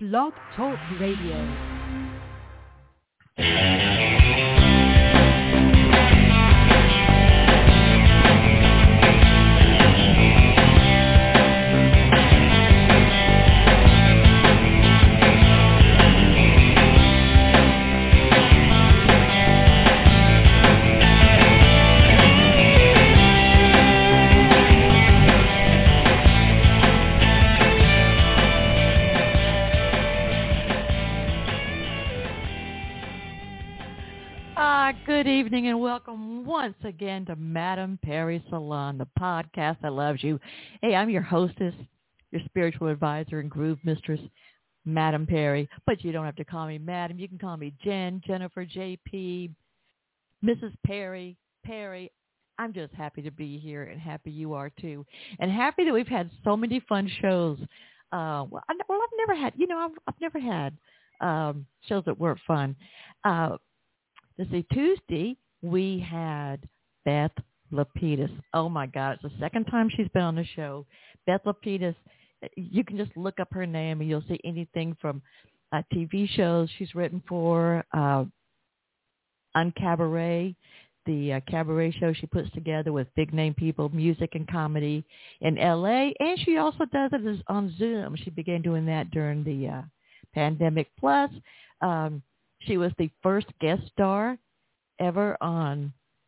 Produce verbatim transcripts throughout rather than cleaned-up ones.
Blog Talk Radio. Good evening and welcome once again to Madame Perry Salon, the podcast that loves you. Hey, I'm your hostess, your spiritual advisor and groove mistress, Madame Perry. But you don't have to call me Madam. You can call me Jen, Jennifer, J P, Missus Perry, Perry. I'm just happy to be here and happy you are too. And happy that we've had so many fun shows. Uh, well, I, well, I've never had, you know, I've, I've never had um, shows that weren't fun. Uh, Let's see, Tuesday, we had Beth Lapidus. Oh, my God. It's the second time she's been on the show. Beth Lapidus, you can just look up her name and you'll see anything from uh, T V shows she's written for, uh, on Cabaret, the uh, cabaret show she puts together with big-name people, music and comedy in L A, and she also does it on Zoom. She began doing that during the uh, pandemic. Plus, um, she was the first guest star ever on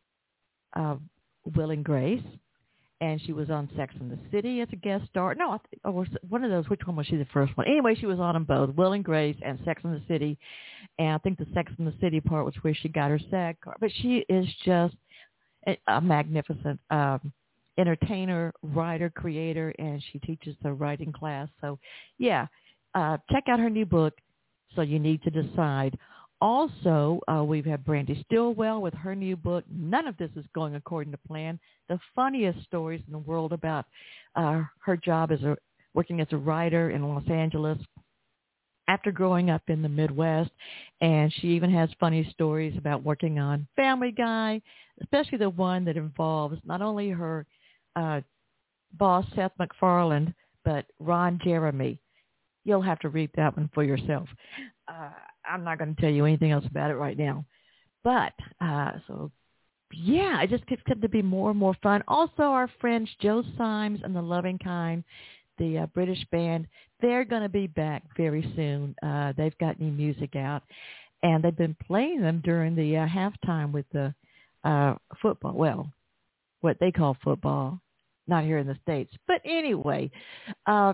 uh, Will and Grace, and she was on Sex and the City as a guest star. No, I think, or one of those. Which one was she? The first one. Anyway, she was on them both, Will and Grace and Sex and the City. And I think the Sex and the City part was where she got her SAG card. But she is just a, a magnificent um, entertainer, writer, creator, and she teaches the writing class. So, yeah, uh, check out her new book. So you need to decide. Also, uh, we've had Brandy Stillwell with her new book. None of this is going according to plan. The funniest stories in the world about uh, her job as a working as a writer in Los Angeles after growing up in the Midwest. And she even has funny stories about working on Family Guy, especially the one that involves not only her uh, boss, Seth MacFarlane, but Ron Jeremy. You'll have to read that one for yourself. Uh, I'm not going to tell you anything else about it right now. But, uh, so, yeah, it just gets to be more and more fun. Also, our friends Joe Symes and the Loving Kind, the uh, British band, they're going to be back very soon. Uh, they've got new music out, and they've been playing them during the uh, halftime with the uh, football, well, what they call football, not here in the States. But anyway, uh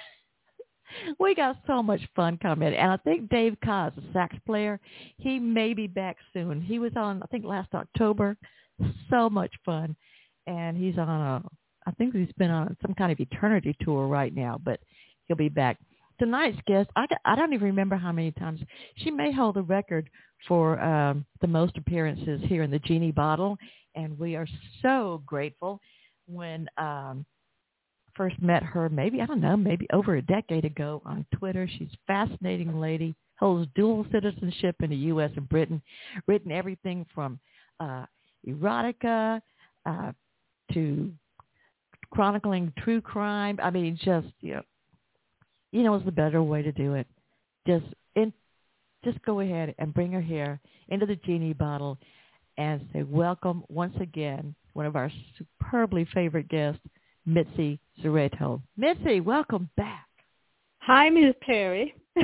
we got so much fun coming. And I think Dave Coz, the sax player, he may be back soon. He was on, I think, last October. So much fun. And he's on a, I think he's been on some kind of eternity tour right now, but he'll be back. Tonight's guest, I, I don't even remember how many times. She may hold the record for um, the most appearances here in the Genie Bottle. And we are so grateful when um, first met her maybe, I don't know, maybe over a decade ago on Twitter. She's a fascinating lady, holds dual citizenship in the U S and Britain, written everything from uh, erotica uh, to chronicling true crime. I mean, just, you know, you know, it's the better way to do it. Just, in, just go ahead and bring her here into the Genie Bottle and say welcome once again, one of our superbly favorite guests, Mitzi Zureto. Mitzi, welcome back. Hi, Miz Perry. I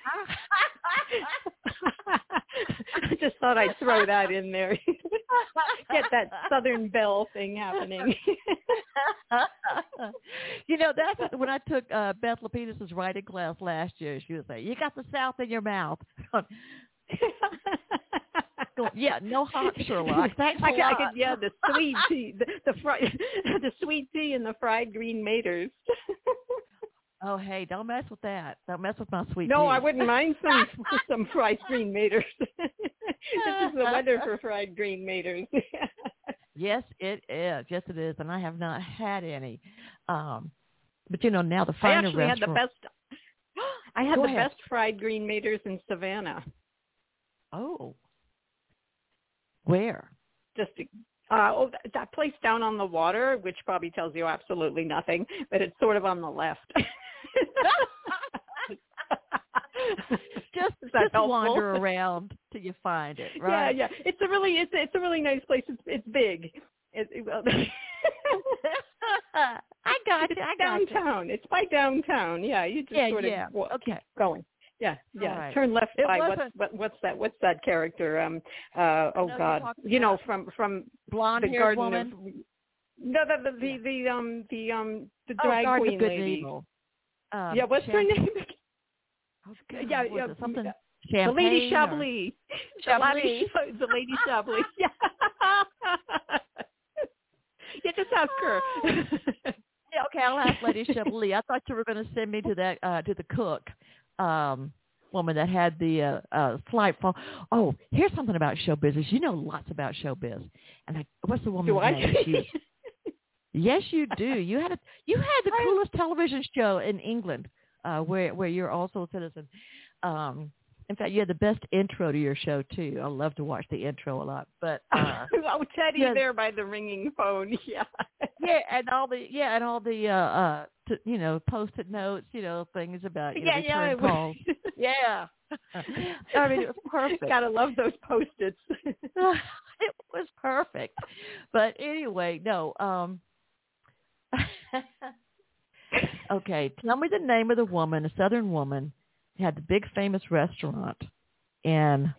just thought I'd throw that in there. Get that Southern Belle thing happening. You know, that's when I took uh, Beth Lapidus' writing class last year. She was like, you got the South in your mouth. Yeah, no hot Sherlock. Thanks a I, lot. I could, yeah, the sweet tea, the the, fri- the sweet tea and the fried green maters. Oh, hey, don't mess with that. Don't mess with my sweet no, tea. I wouldn't mind some some fried green maters. This is the weather for fried green maters. Yes, it is. Yes, it is, and I have not had any. Um, but you know, now the I finer actually restaurant. had the best. I had Go the ahead. best fried green maters in Savannah. Oh. Where? Just uh, oh, that, that place down on the water, which probably tells you absolutely nothing, but it's sort of on the left. just Is that just helpful? wander around till you find it, right? Yeah, yeah. It's a really it's it's a really nice place. It's it's big. It, it, well, I got it's you. I got downtown. you. It's by downtown. Yeah, you just Yeah, sort of yeah. walk, Okay. keep going. Yeah, yeah. Right. Turn left It by what's wasn't what, what's that? What's that character? Um. Uh. Oh know you're God. talking You know, about from from the blonde-haired Garden woman. of. No, the the, Yeah. the the um the um the Oh, drag Garden of queen Good and lady. Evil. Um, Yeah, what's her Champ- name? oh, God, Yeah, what was yeah. it? Something The Lady Champagne or Chablis. The Lady, Chablis. the Lady Chablis. Yeah. Yeah, just ask her. Yeah, okay, I'll ask Lady Chablis. I thought you were going to send me to that uh, to the cook um, woman that had the uh, uh, slight fall. Oh, here's something about show business. You know lots about show biz. And I, what's the woman's Do I? name? She was, yes, you do. You had a you had the I- coolest television show in England, uh, where where you're also a citizen. Um, in fact, you had the best intro to your show too. I love to watch the intro a lot. But uh, oh, Teddy yeah. there by the ringing phone. Yeah. yeah, and all the yeah, and all the uh, uh, t- you know, post-it notes, you know, things about you know, Yeah, yeah. return It was, calls. Yeah, I mean, it was perfect. Gotta love those Post-its. It was perfect. But anyway, no. Um, okay, tell me the name of the woman, a Southern woman, who had the big famous restaurant in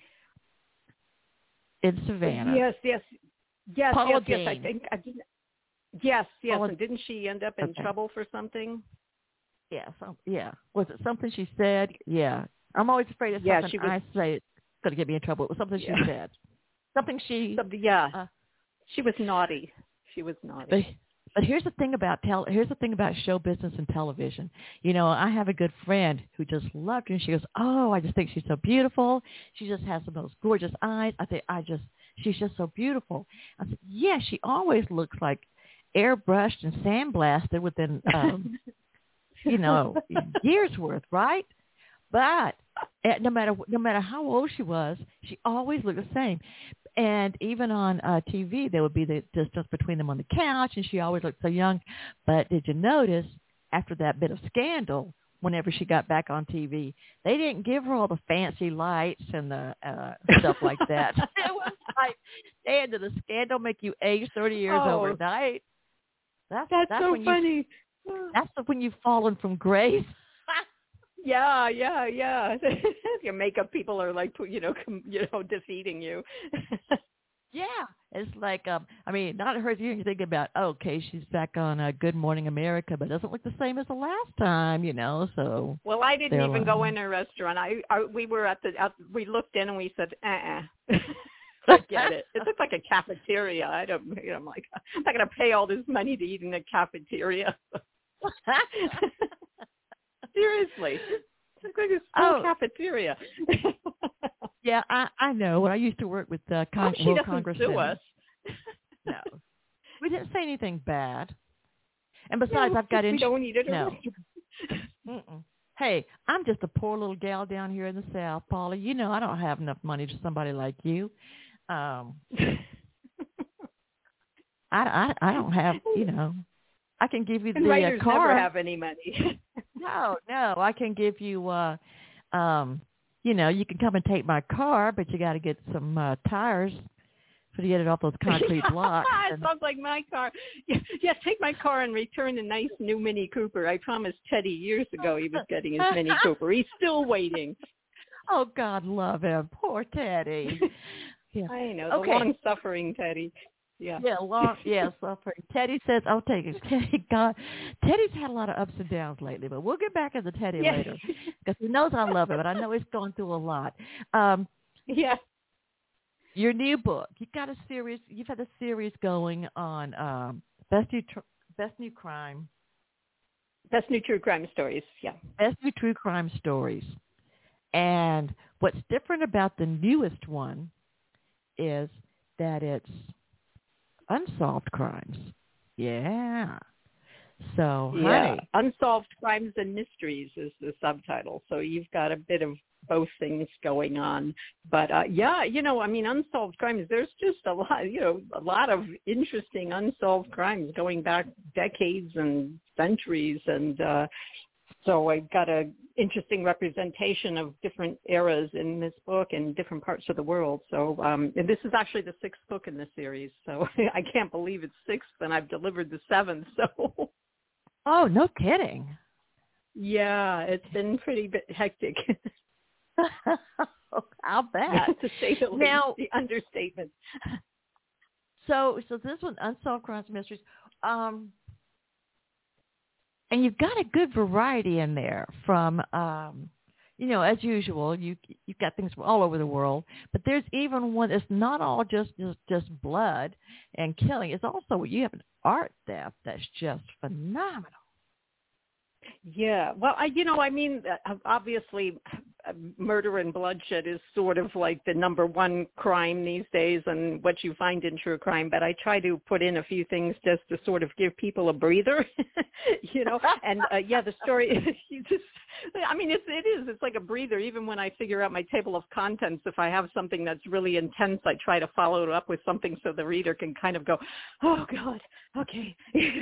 in Savannah. Yes, yes, yes, Paula yes, yes. I Deen. think I didn't. Yes, yes. Paula- And didn't she end up in Okay. trouble for something? Yeah, some, yeah. Was it something she said? Yeah. I'm always afraid of Yeah, something she was- I say it's going to get me in trouble. It was something Yeah. she said. Something she. Something, yeah. Uh, She was naughty. She was naughty. but but here's the thing about tel- here's the thing about show business and television. You know, I have a good friend who just loved her, and she goes, "Oh, I just think she's so beautiful. She just has the most gorgeous eyes. I think I just she's just so beautiful." I said, "Yeah, she always looks like airbrushed and sandblasted within." Um, you know, years worth, right? But eh, no matter no matter how old she was, she always looked the same. And even on uh, T V, there would be the distance between them on the couch, and she always looked so young. But did you notice after that bit of scandal, whenever she got back on T V, they didn't give her all the fancy lights and the uh, stuff like that. It was like, damn, did the scandal make you age thirty years Oh. overnight? That's That's, that's so when you funny. that's when you've fallen from grace. Yeah, yeah, yeah. Your makeup people are like, you know, com, you know, defeating you. Yeah, it's like um, I mean, not her. You're thinking about, oh, okay, she's back on uh, Good Morning America, but it doesn't look the same as the last time, you know. So Well, I didn't they're even like- go in a restaurant. I, I we were at the, at, we looked in and we said, uh-uh. Forget it. It looks like a cafeteria. I don't, you know, I'm like, I'm not going to pay all this money to eat in a cafeteria. Seriously. It's like a small Oh. cafeteria. Yeah, I I know. When I used to work with uh, I Con- hope she World doesn't Congressmen. sue us. No, we didn't say anything bad. And besides, No, I've got we ins- don't eat at a no. restaurant. Mm-mm. Hey, I'm just a poor little gal down here in the South, Paula. You know, I don't have enough money to somebody like you. Um, I, I I don't have, you know, I can give you And the writers uh, car. never have any money. No, no, I can give you, uh, um, you know, you can come and take my car, but you got to get some uh, tires for to get it off those concrete blocks. It sounds like my car. Yeah, yeah, take my car and return a nice new Mini Cooper. I promised Teddy years ago he was getting his Mini Cooper. He's still waiting. Oh, God love him. Poor Teddy. Yeah. I know, the Okay. long-suffering Teddy. Yeah. Yeah, long, yeah, suffering. Teddy says, I'll take it. Teddy, God, Teddy's had a lot of ups and downs lately, but we'll get back to the Teddy Yeah. later because he knows I love him, but I know he's going through a lot. Um, Yeah. your new book, you've got a series, you've had a series going on um, Best New Tr- Best New Crime. Best New True Crime Stories, yeah. Best New True Crime Stories. And what's different about the newest one is that it's unsolved crimes. Yeah. So, Yeah. honey. Unsolved Crimes and Mysteries is the subtitle. So you've got a bit of both things going on. But, uh, yeah, you know, I mean, unsolved crimes, there's just a lot, you know, a lot of interesting unsolved crimes going back decades and centuries. And, uh, so I got a interesting representation of different eras in this book and different parts of the world. So um, and this is actually the sixth book in the series. So I can't believe it's sixth, and I've delivered the seventh. So oh, no kidding. Yeah, it's been pretty bit hectic. I'll bet. To say the least, now, the understatement. So, so this one, Unsolved Crimes and Mysteries, um, and you've got a good variety in there from, um, you know, as usual, you you've got things from all over the world, but there's even one that's not all just just, just blood and killing. It's also you have an art theft that's just phenomenal. Yeah, well, I, you know, I mean, obviously, murder and bloodshed is sort of like the number one crime these days, and what you find in true crime. But I try to put in a few things just to sort of give people a breather, you know. And uh, yeah, the story, you just, I mean, it's it is, it's like a breather. Even when I figure out my table of contents, if I have something that's really intense, I try to follow it up with something so the reader can kind of go, oh God, okay.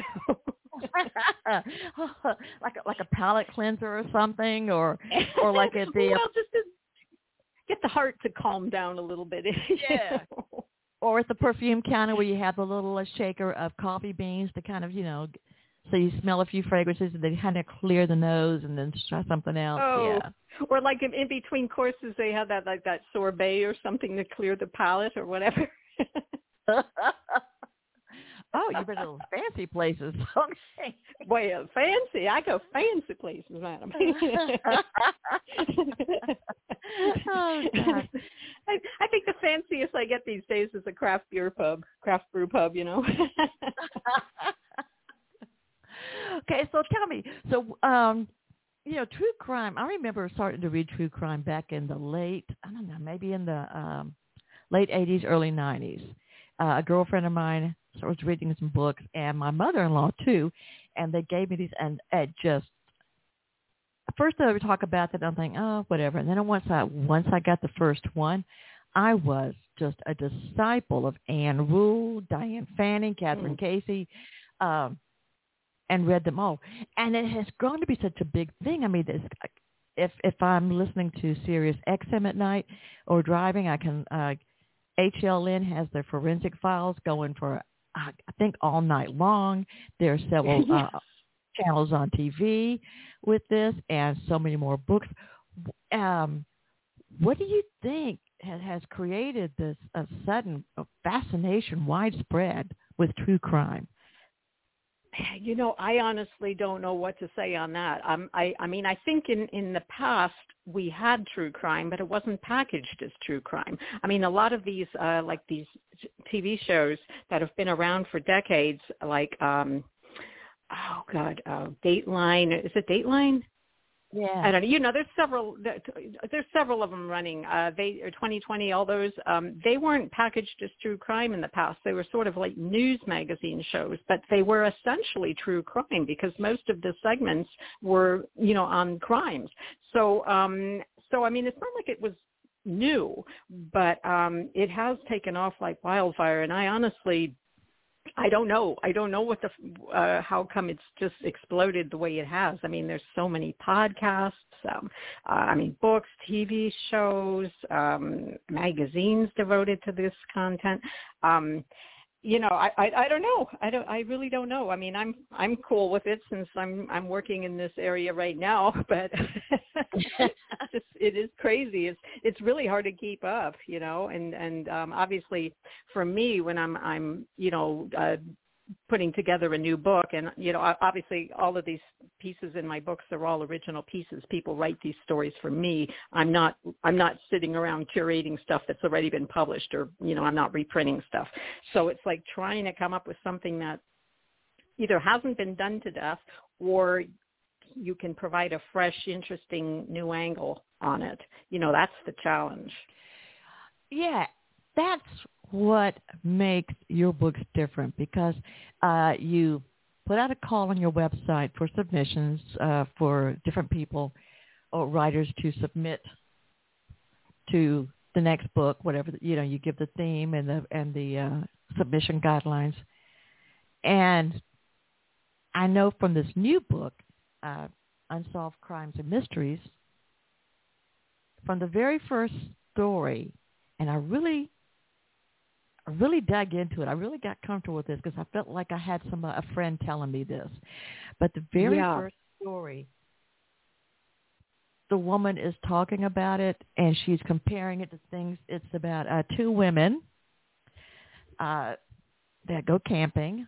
like a, like a palate cleanser or something, or or like at the well, just to get the heart to calm down a little bit. Yeah. Or at the perfume counter where you have the little uh, shaker of coffee beans to kind of, you know, so you smell a few fragrances and then kind of clear the nose and then try something else. Oh. Yeah. Or like in, in between courses they have that like that sorbet or something to clear the palate or whatever. Oh, you've been to those fancy places. Okay. Well, fancy. I go fancy places, madam. Oh, God. I, I think the fanciest I get these days is a craft beer pub, craft brew pub, you know. Okay, so tell me, so, um, you know, true crime, I remember starting to read true crime back in the late, I don't know, maybe in the um, late eighties, early nineties. Uh, a girlfriend of mine so I was reading some books, and my mother-in-law too, and they gave me these, and it just, first I would talk about that, and I'm thinking, oh, whatever. And then once I once I got the first one, I was just a disciple of Anne Rule, Diane Fanning, Catherine mm. Casey, um, and read them all. And it has grown to be such a big thing. I mean, this, if if I'm listening to Sirius X M at night or driving, I can. Uh, H L N has their forensic files going for, I think, all night long. There are several uh, channels on T V with this, and so many more books. Um, what do you think has, has created this uh, sudden fascination, widespread, with true crime? You know, I honestly don't know what to say on that. Um, I, I mean, I think in, in the past we had true crime, but it wasn't packaged as true crime. I mean, a lot of these, uh, like these T V shows that have been around for decades, like, um, oh God, uh, Dateline. Is it Dateline? Yeah. I don't know. You know, there's several. There's several of them running. Uh, they or twenty twenty, all those. Um, they weren't packaged as true crime in the past. They were sort of like news magazine shows, but they were essentially true crime because most of the segments were, you know, on crimes. So, um, so I mean, it's not like it was new, but um, it has taken off like wildfire. And I honestly. I don't know. I don't know what the uh, how come it's just exploded the way it has. I mean, there's so many podcasts. Um, uh, I mean, books, T V shows, um, magazines devoted to this content. Um, you know, I, I I don't know. I don't. I really don't know. I mean, I'm I'm cool with it since I'm I'm working in this area right now. But it's just, it is crazy. It's it's really hard to keep up. You know, and and um, obviously for me when I'm I'm you know. Uh, putting together a new book, and you know, obviously all of these pieces in my books are all original pieces. People write these stories for me. I'm not I'm not sitting around curating stuff that's already been published, or you know, I'm not reprinting stuff. So it's like trying to come up with something that either hasn't been done to death, or you can provide a fresh, interesting new angle on it. You know, that's the challenge. Yeah, that's what makes your books different, because uh, you put out a call on your website for submissions uh, for different people or writers to submit to the next book, whatever, you know, you give the theme and the and the uh, submission guidelines. And I know from this new book, uh, Unsolved Crimes and Mysteries, from the very first story, and I really, I really dug into it. I really got comfortable with this because I felt like I had some a friend telling me this. But the very yeah. first story, the woman is talking about it, and she's comparing it to things. It's about uh, two women uh, that go camping,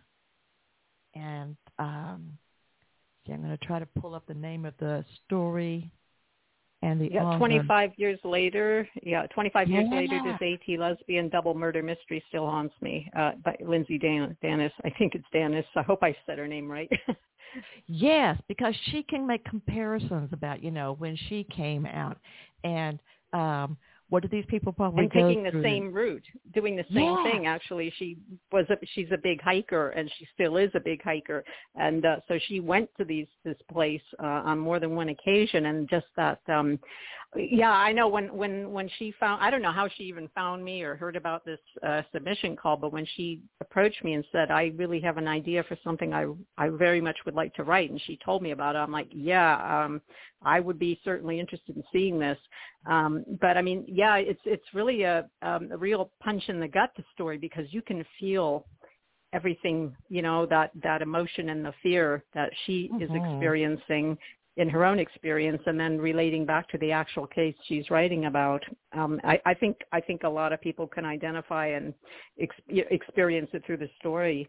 and um, see, I'm going to try to pull up the name of the story. And the yeah, author. twenty-five years later, yeah, twenty-five years Yeah. later, this AT lesbian double murder mystery still haunts me. Uh, by Lindsay Dan- Danis, I think it's Danis. I hope I said her name right. Yes, because she can make comparisons about, you know, when she came out, and um, what did these people probably and go taking the through? same route, doing the same Yeah. thing. Actually, she was a, she's a big hiker, and she still is a big hiker. And uh, so she went to these this place uh, on more than one occasion, and just that. Um, yeah, I know when when when she found, I don't know how she even found me or heard about this uh, submission call, but when she approached me and said, "I really have an idea for something I I very much would like to write," and she told me about it, I'm like, yeah, um, I would be certainly interested in seeing this. Um, but I mean, yeah, it's it's really a, um, a real punch in the gut, the story, because you can feel everything, you know, that, that emotion and the fear that she mm-hmm. is experiencing in her own experience, and then relating back to the actual case she's writing about. Um, I, I think I think a lot of people can identify and ex- experience it through the story.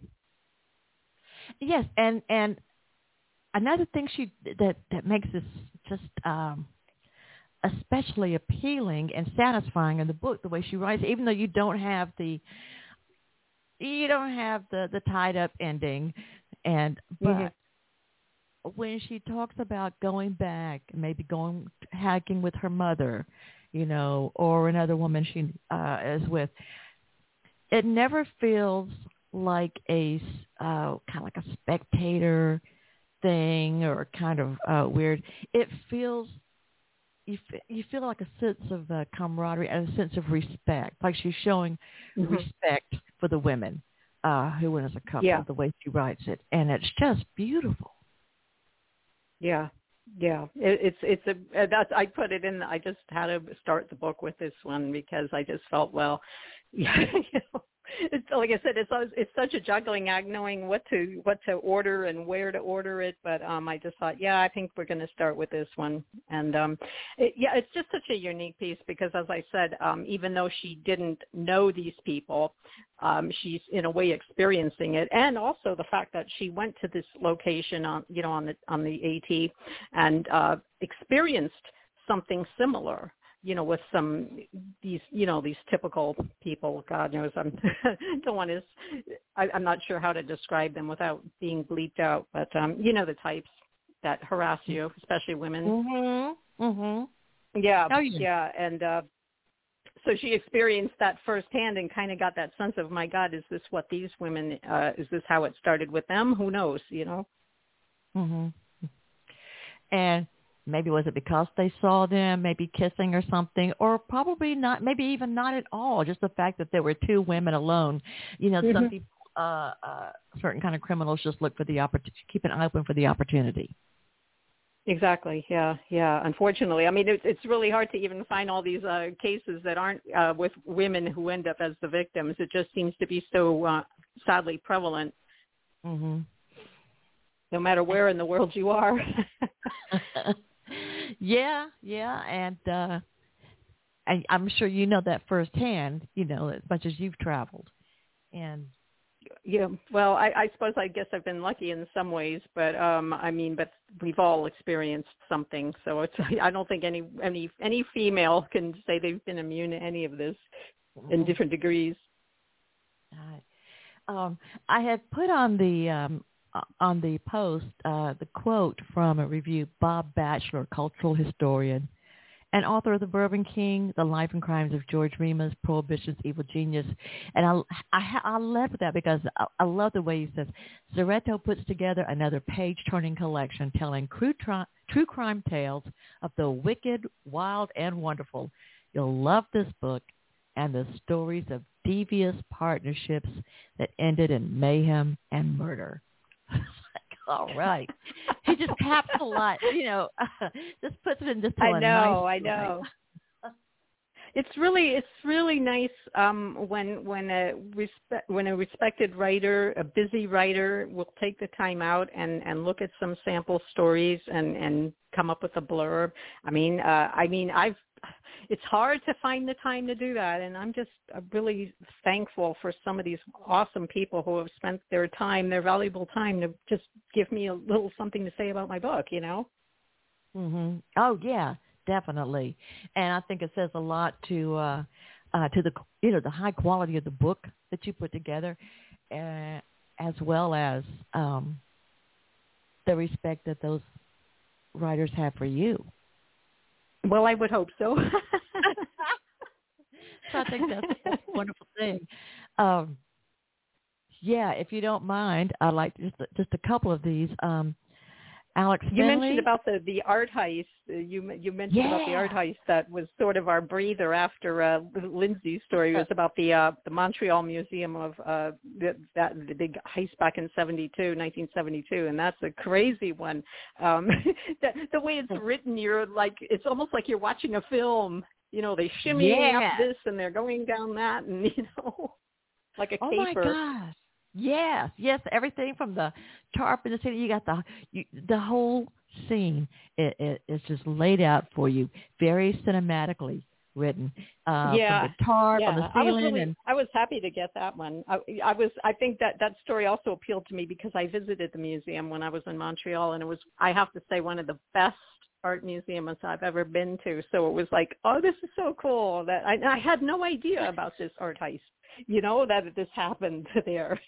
Yes, and and another thing she that that makes this just um, especially appealing and satisfying in the book, the way she writes, even though you don't have the you don't have the, the tied up ending, and but mm-hmm. when she talks about going back, maybe going hiking with her mother, you know, or another woman she uh, is with, it never feels like a uh, kind of like a spectator thing or kind of uh, weird. It feels you f- you feel like a sense of uh, camaraderie and a sense of respect, like she's showing mm-hmm. respect for the women uh, who went as a couple. Yeah. The way she writes it, and it's just beautiful. Yeah, yeah. It, it's it's a that's I put it in. I just had to start the book with this one because I just felt well. Yeah, you know, it's like I said, it's it's such a juggling act knowing what to what to order and where to order it. But um, I just thought, yeah, I think we're going to start with this one. And um, it, yeah, it's just such a unique piece because, as I said, um, even though she didn't know these people, um, she's in a way experiencing it, and also the fact that she went to this location on you know on the on the AT and uh, experienced something similar. You know, with some these, you know, these typical people. God knows, I'm don't want to. I, I'm not sure how to describe them without being bleeped out. But um, you know, the types that harass you, especially women. Mm-hmm. Mm-hmm. Yeah. Oh, yeah. Yeah. And uh, so she experienced that firsthand and kind of got that sense of, my God, is this what these women? Uh, is this how it started with them? Who knows? You know. Mm-hmm. And. Maybe was it because they saw them maybe kissing or something, or probably not, maybe even not at all. Just the fact that there were two women alone. You know, mm-hmm. some people, uh, uh, certain kind of criminals just look for the opportunity, keep an eye open for the opportunity. Exactly. Yeah. Yeah. Unfortunately, I mean, it's it's really hard to even find all these uh, cases that aren't uh, with women who end up as the victims. It just seems to be so uh, sadly prevalent. Mm-hmm. No matter where in the world you are. Yeah, yeah, and uh, I, I'm sure you know that firsthand. You know, as much as you've traveled, and yeah. Well, I, I suppose I guess I've been lucky in some ways, but um, I mean, but we've all experienced something. So it's I don't think any any any female can say they've been immune to any of this in different degrees. Uh, um, I had put on the. Um, on the post, uh, the quote from a review, Bob Batchelor, cultural historian and author of The Bourbon King, The Life and Crimes of George Remus, Prohibition's Evil Genius. And I, I, I love that because I, I love the way he says, Zaretto puts together another page-turning collection telling true, tri- true crime tales of the wicked, wild, and wonderful. You'll love this book and the stories of devious partnerships that ended in mayhem and murder. All right. He just caps a lot, you know, just puts it in just I a know, nice I know. It's really it's really nice um, when when a respect when a respected writer, a busy writer, will take the time out and, and look at some sample stories and, and come up with a blurb. I mean, uh, I mean, I've it's hard to find the time to do that, and I'm just really thankful for some of these awesome people who have spent their time, their valuable time, to just give me a little something to say about my book. You know? Mm-hmm. Oh yeah. Definitely, and I think it says a lot to uh, uh, to the you know the high quality of the book that you put together, uh, as well as um, the respect that those writers have for you. Well, I would hope so. So I think that's, that's a wonderful thing. Um, yeah, if you don't mind, I'd like just just a couple of these. Um, Alex You Finley. mentioned about the, the art heist. Uh, you you mentioned yeah. about the art heist that was sort of our breather after uh, Lindsay's story. It was about the uh, the Montreal Museum of uh, the, that the big heist back in seventy-two, nineteen seventy-two, and that's a crazy one. Um, the, the way it's written, you're like it's almost like you're watching a film. You know, they shimmying yeah. up this and they're going down that, and you know, like a oh caper. Oh my gosh. Yes, yes, everything from the tarp in the city. You got the you, the whole scene. It, it, it's just laid out for you, very cinematically written. Uh, yeah, from the tarp yeah. on the I was ceiling, really, and I was happy to get that one. I, I was, I think that that story also appealed to me because I visited the museum when I was in Montreal, and it was, I have to say, one of the best art museums I've ever been to. So it was like, oh, this is so cool. That I, I had no idea about this art heist. You know, that this happened there.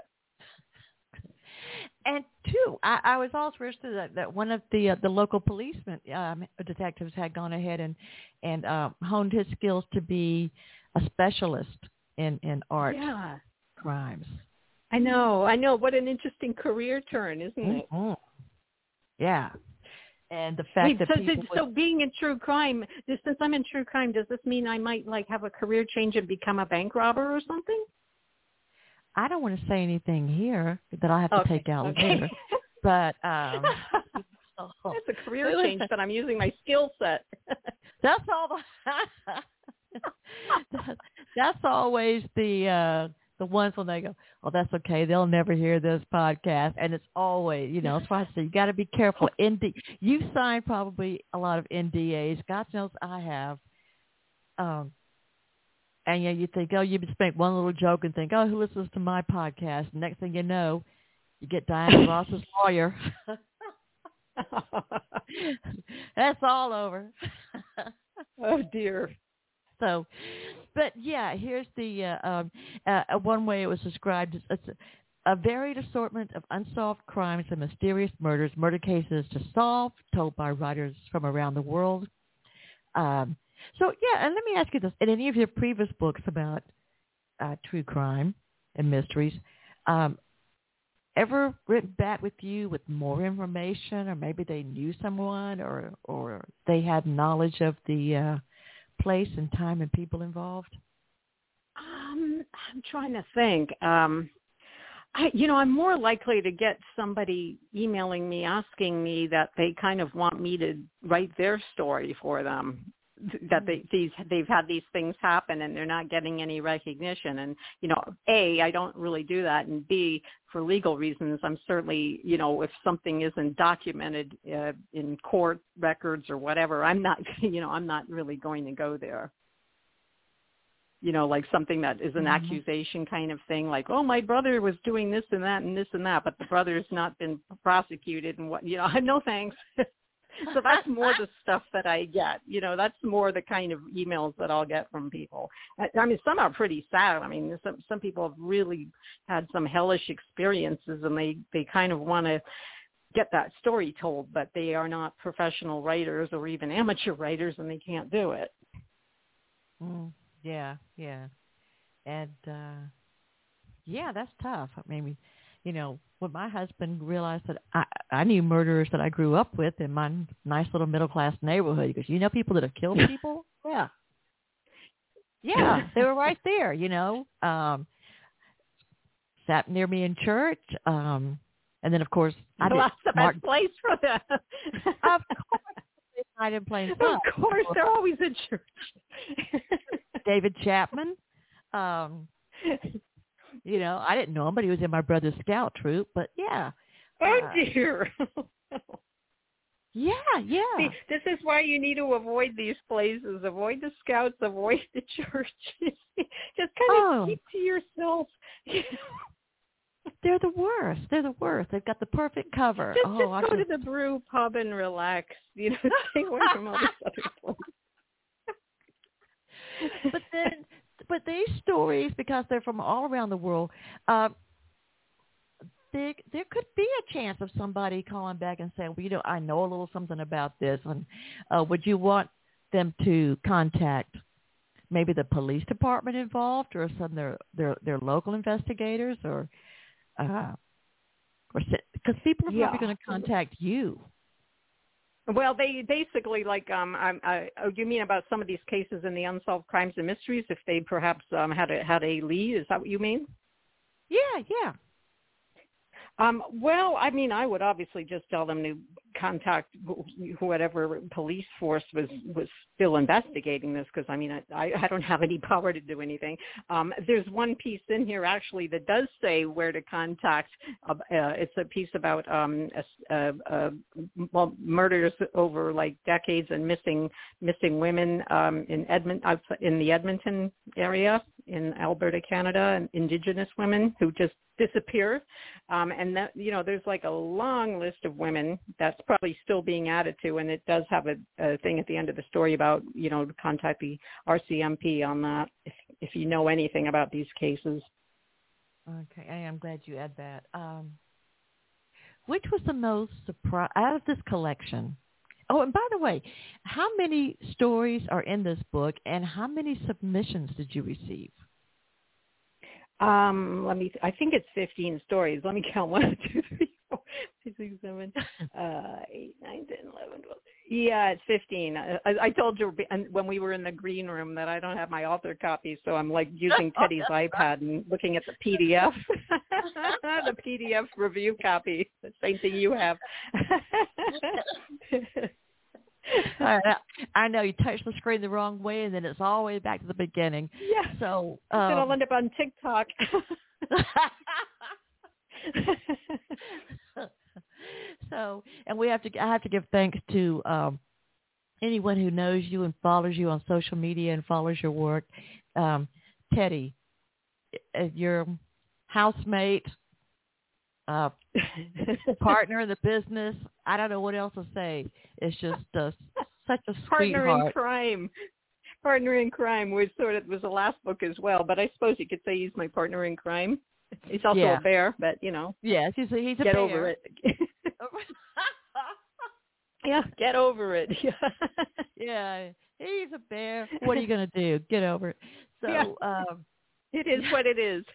And two, I, I was also interested that, that one of the uh, the local policemen um, detectives had gone ahead and and uh, honed his skills to be a specialist in, in art yeah. crimes. I know, I know. What an interesting career turn, isn't it? Mm-hmm. Yeah, and the fact Wait, that so, people so would, being in true crime, this, since I'm in true crime, does this mean I might like have a career change and become a bank robber or something? I don't want to say anything here that I have to Okay, take out okay. later, but um, oh, that's a career change, but I'm using my skill set. That's all. The, that, that's always the uh, the ones when they go, oh, that's okay. They'll never hear this podcast, and it's always, you know. That's why I say you got to be careful. N D, you signed probably a lot of N D As. God knows I have. Um, And you know, you think, oh, you just make one little joke and think, oh, who listens to my podcast? And next thing you know, you get Diana Ross's lawyer. That's all over. Oh, dear. So, but yeah, here's the uh, um, uh, one way it was described. It's, it's a, a varied assortment of unsolved crimes and mysterious murders, murder cases to solve, told by writers from around the world. Um, So, yeah, and let me ask you this. In any of your previous books about uh, true crime and mysteries, um, ever written back with you with more information, or maybe they knew someone, or or they had knowledge of the uh, place and time and people involved? Um, I'm trying to think. Um, I, you know, I'm more likely to get somebody emailing me asking me that they kind of want me to write their story for them. That they these they've had these things happen and they're not getting any recognition. And you know, A, I don't really do that, and B, for legal reasons, I'm certainly, you know, if something isn't documented uh, in court records or whatever, I'm not, you know, I'm not really going to go there. You know, like something that is an mm-hmm. accusation kind of thing, like, oh, my brother was doing this and that and this and that, but the brother's not been prosecuted and what, you know, no thanks. So that's more the stuff that I get. You know, that's more the kind of emails that I'll get from people. I, I mean, some are pretty sad. I mean, some some people have really had some hellish experiences, and they, they kind of want to get that story told, but they are not professional writers or even amateur writers, and they can't do it. Mm, yeah, yeah. And, uh, yeah, that's tough. I mean, you know, when my husband realized that I, I knew murderers that I grew up with in my nice little middle-class neighborhood, because you know people that have killed people? Yeah. Yeah, they were right there, you know. Um, sat near me in church. Um, And then, of course, I Well, did. that's the Mark, best place for them. of course, they hide in plain sight. Of course, they're always in church. David Chapman. Um, you know, I didn't know him, but he was in my brother's scout troop. But yeah. Oh uh, dear. Yeah, yeah. See, this is why you need to avoid these places. Avoid the scouts. Avoid the church. Just kind of Oh. keep to yourself. They're the worst. They're the worst. They've got the perfect cover. Just, oh, just I go just... to the brew pub and relax. You know, stay away from all this other places. But then, but these stories, because they're from all around the world, uh, there there could be a chance of somebody calling back and saying, well, you know, I know a little something about this, and uh, would you want them to contact maybe the police department involved, or some their their their local investigators, or uh, or because people are Yeah. probably going to contact you. Well, they basically like um, I, I, oh, you mean about some of these cases in the unsolved crimes and mysteries? If they perhaps um, had a had a lead, is that what you mean? Yeah, yeah. Um, well, I mean, I would obviously just tell them to contact wh- whatever police force was, was still investigating this, because, I mean, I, I don't have any power to do anything. Um, there's one piece in here, actually, that does say where to contact. Uh, uh, it's a piece about um, uh, uh, well, murders over, like, decades and missing missing women um, in Edmont, outside, in the Edmonton area in Alberta, Canada, and Indigenous women who just disappear. Um, and that, you know, there's like a long list of women that's probably still being added to, and it does have a, a thing at the end of the story about, you know, to contact the R C M P on that if, if you know anything about these cases. Okay, I am glad you add that. Um, which was the most surprise out of this collection? Oh, and by the way, how many stories are in this book, and how many submissions did you receive? Um, let me, I think it's fifteen stories. Let me count. One, two, three, four, five, six, seven, uh, eight, nine, ten, eleven, twelve. Yeah, it's fifteen. I, I told you when we were in the green room that I don't have my author copy, so I'm like using Teddy's iPad and looking at the P D F, the P D F review copy, the same thing you have. I, I know you touch the screen the wrong way, and then it's all the way back to the beginning. Yeah. So um, then I'll um, end up on TikTok. So, and we have to. I have to give thanks to um, anyone who knows you and follows you on social media and follows your work. Um, Teddy, your housemate, uh, partner in the business. I don't know what else to say. It's just uh, such a partner sweetheart. in crime. Partner in crime was sort of was the last book as well, but I suppose you could say he's my partner in crime. He's also yeah. a bear, but you know. Yes, he's a, he's a get bear. over it. Yeah, get over it. Yeah, he's a bear. What are you going to do? Get over it. So yeah. um, it is what it is.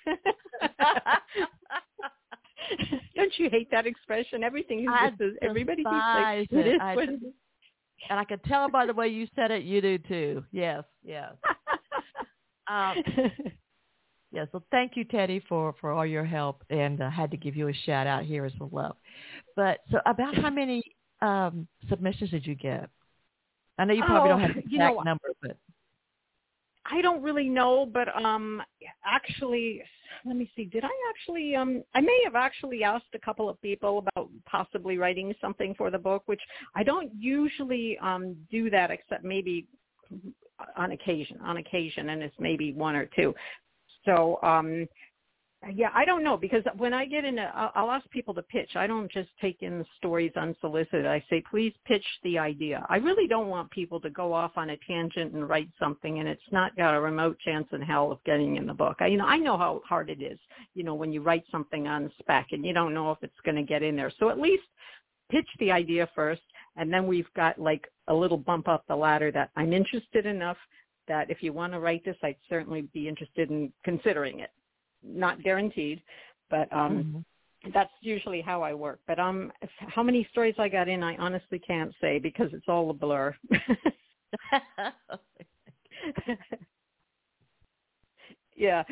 Don't you hate that expression? Everything is I just everybody thinks despise like, it is I, what it is. And I can tell by the way you said it, you do too. Yes, yes. um, yeah, so thank you, Teddy, for, for all your help, and I uh, had to give you a shout out here as well. But so about how many um, submissions did you get? I know you probably oh, don't have the exact you know, number, but I don't really know, but um, actually, let me see. Did I actually? Um, I may have actually asked a couple of people about possibly writing something for the book, which I don't usually um, do that, except maybe on occasion. On occasion, and it's maybe one or two. So, um, yeah, I don't know, because when I get in, a, I'll, I'll ask people to pitch. I don't just take in stories unsolicited. I say, please pitch the idea. I really don't want people to go off on a tangent and write something, and it's not got a remote chance in hell of getting in the book. I, you know, I know how hard it is, you know, when you write something on spec and you don't know if it's going to get in there. So at least pitch the idea first, and then we've got like a little bump up the ladder that I'm interested enough that if you want to write this, I'd certainly be interested in considering it. Not guaranteed, but um, mm-hmm. that's usually how I work. But um, how many stories I got in, I honestly can't say, because it's all a blur. Yeah.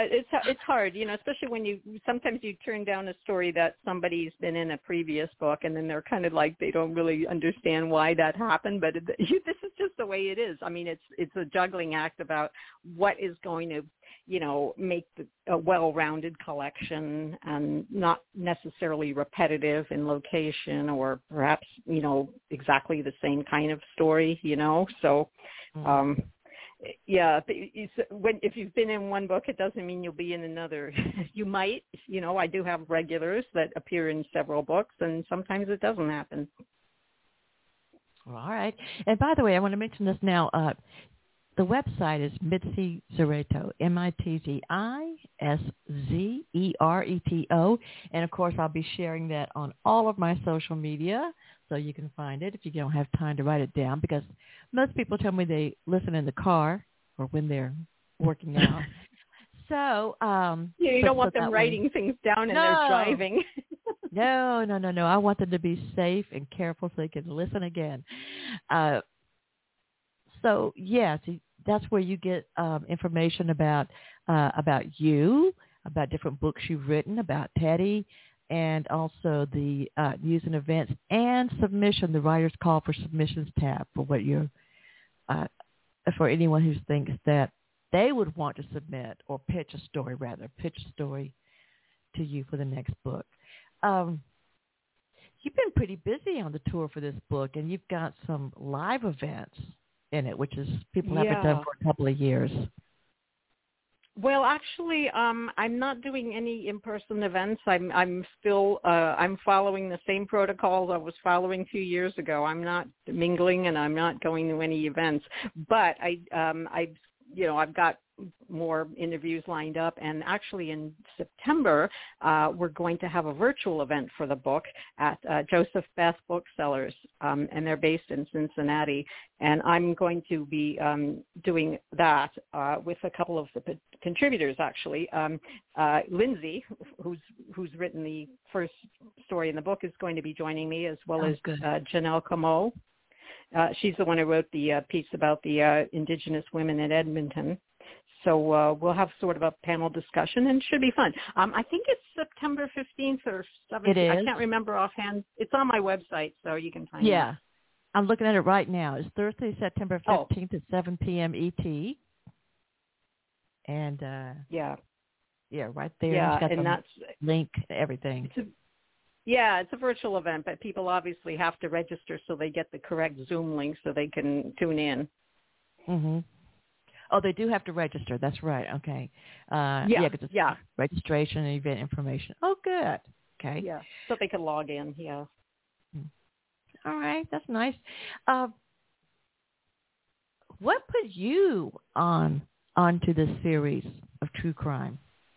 it's it's hard, you know, especially when you sometimes you turn down a story that somebody's been in a previous book, and then they're kind of like they don't really understand why that happened. But it, this is just the way it is. I mean, it's it's a juggling act about what is going to, you know, make the, a well-rounded collection and not necessarily repetitive in location or perhaps, you know, exactly the same kind of story, you know. So. Um, Yeah, when if you've been in one book, it doesn't mean you'll be in another. You might, you know, I do have regulars that appear in several books, and sometimes it doesn't happen. Well, all right. And by the way, I want to mention this now. Uh, the website is Mitzi Zereto, M I T Z I S Z E R E T O. And, of course, I'll be sharing that on all of my social media, so you can find it if you don't have time to write it down, because most people tell me they listen in the car or when they're working out. So um, yeah, you but, don't want them way, writing things down and no. they're driving. no, no, no, no. I want them to be safe and careful so they can listen again. Uh, so, yes, that's where you get um, information about uh, about you, about different books you've written, about Teddy, and also the uh, news and events and submission, the writer's call for submissions tab for what you're, uh, for anyone who thinks that they would want to submit or pitch a story, rather, pitch a story to you for the next book. Um, you've been pretty busy on the tour for this book, and you've got some live events in it, which is people yeah. haven't done for a couple of years. Well, actually, um, I'm not doing any in-person events. I'm I'm still uh, I'm following the same protocols I was following a few years ago. I'm not mingling and I'm not going to any events. But I um, I you know I've got more interviews lined up, and actually in September uh, we're going to have a virtual event for the book at uh, Joseph Beth Booksellers, um, and they're based in Cincinnati, and I'm going to be um, doing that uh, with a couple of the p- contributors actually. Um, uh, Lindsay, who's who's written the first story in the book, is going to be joining me, as well oh, as uh, Janelle Comeau. Uh, she's the one who wrote the uh, piece about the uh, Indigenous women in Edmonton. So uh, we'll have sort of a panel discussion, and it should be fun. Um, I think it's September fifteenth or seventeenth. It is. I can't remember offhand. It's on my website, so you can find it. Yeah. I'm looking at it right now. It's Thursday, September fifteenth oh. at seven p.m. E T. And, uh, yeah. Yeah, right there. Yeah, It's got and the that's link to everything. It's a, yeah, it's a virtual event, but people obviously have to register so they get the correct Zoom link so they can tune in. Mm-hmm. Oh, they do have to register. That's right. Okay. Uh, yeah, yeah, 'cause it's yeah. registration and event information. Oh, good. Okay. Yeah, so they can log in, yeah. All right. That's nice. Uh, what put you on onto this series of true crime?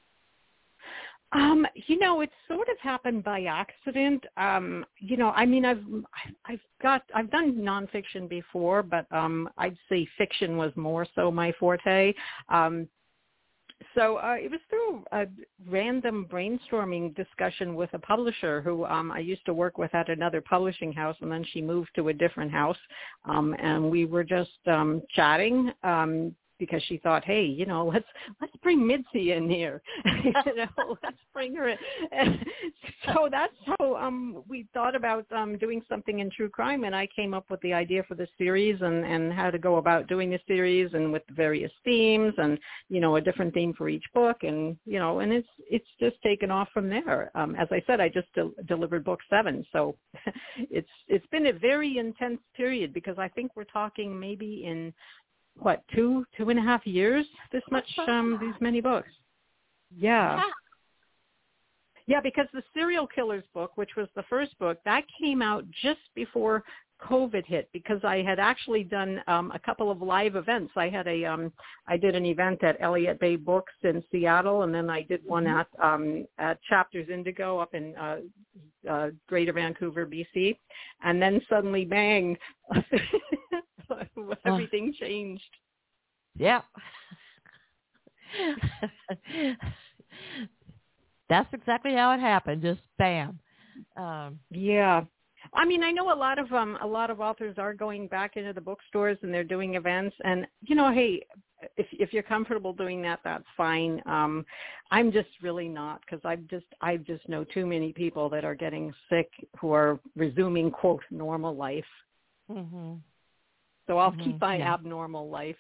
Um, you know, it sort of happened by accident. Um, you know, I mean, I've I've got I've done nonfiction before, but um, I'd say fiction was more so my forte. Um, so uh, it was through a random brainstorming discussion with a publisher who um, I used to work with at another publishing house, and then she moved to a different house, um, and we were just um, chatting. Um, because she thought, hey, you know, let's let's bring Mitzi in here. you know, let's bring her in. So that's how um, we thought about um, doing something in true crime, and I came up with the idea for the series and, and how to go about doing the series, and with the various themes, and, you know, a different theme for each book, and, you know, and it's it's just taken off from there. Um, as I said, I just del- delivered book seven, so it's it's been a very intense period, because I think we're talking maybe in what, two, two and a half years, this much, um, these many books. Yeah. Yeah, because the Serial Killers book, which was the first book, that came out just before COVID hit, because I had actually done um, a couple of live events. I had a, um, I did an event at Elliott Bay Books in Seattle, and then I did one at, um, at Chapters Indigo up in uh, uh, Greater Vancouver, B C, and then suddenly, bang, everything changed. Yeah. That's exactly how it happened. Just bam. Um, yeah. I mean, I know a lot of um a lot of authors are going back into the bookstores and they're doing events, and, you know, hey, if if you're comfortable doing that, that's fine. Um, I'm just really not, because I just I just know too many people that are getting sick who are resuming, quote, normal life. Mm-hmm. So I'll mm-hmm. keep my yeah. abnormal life.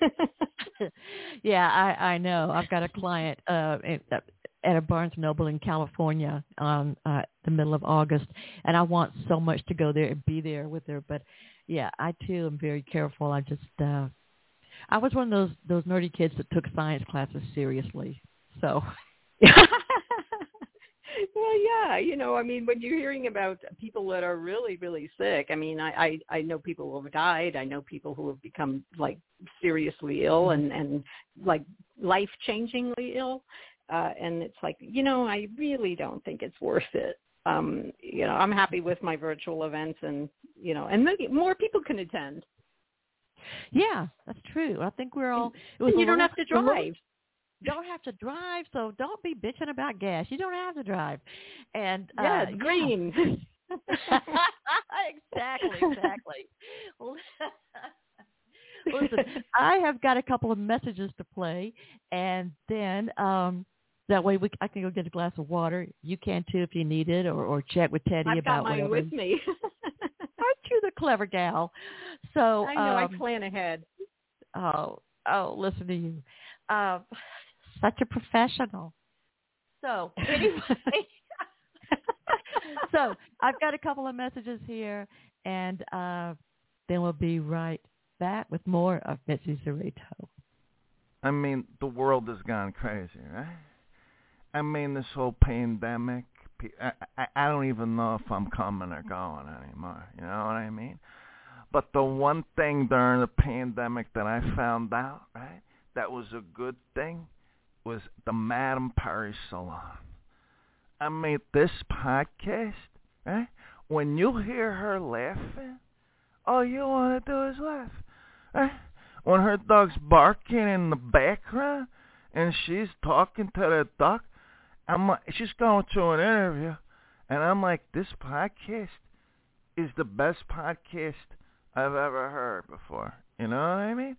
yeah, I, I know. I've got a client uh, at, at a Barnes and Noble in California on uh, the middle of August, and I want so much to go there and be there with her. But, yeah, I, too, am very careful. I just uh, – I was one of those, those nerdy kids that took science classes seriously. So – Well, yeah, you know, I mean, when you're hearing about people that are really, really sick, I mean, I, I, I know people who have died. I know people who have become, like, seriously ill and, and like, life-changingly ill. Uh, and it's like, you know, I really don't think it's worth it. Um, you know, I'm happy with my virtual events and, you know, and maybe more people can attend. Yeah, that's true. I think we're all – it was and you don't little, have to drive. Don't have to drive, so don't be bitching about gas. You don't have to drive. And yeah, uh, it's green. Yeah. exactly, exactly. Listen, I have got a couple of messages to play, and then um, that way we, I can go get a glass of water. You can too if you need it, or, or chat with Teddy I've about got mine whatever. with me. Aren't you the clever gal? So I know, um, I plan ahead. Oh, oh, listen to you. Uh, such a professional. So anyway, so I've got a couple of messages here, and uh, then we'll be right back with more of Mitzi Zurito. I mean, the world has gone crazy, right? I mean, this whole pandemic, I, I, I don't even know if I'm coming or going anymore, you know what I mean? But the one thing during the pandemic that I found out, right, that was a good thing, was the Madame Perry Salon. I mean, this podcast, right, when you hear her laughing, all you want to do is laugh, right? When her dog's barking in the background and she's talking to the dog, I'm like, she's going through an interview, and I'm like, this podcast is the best podcast I've ever heard before. You know what I mean?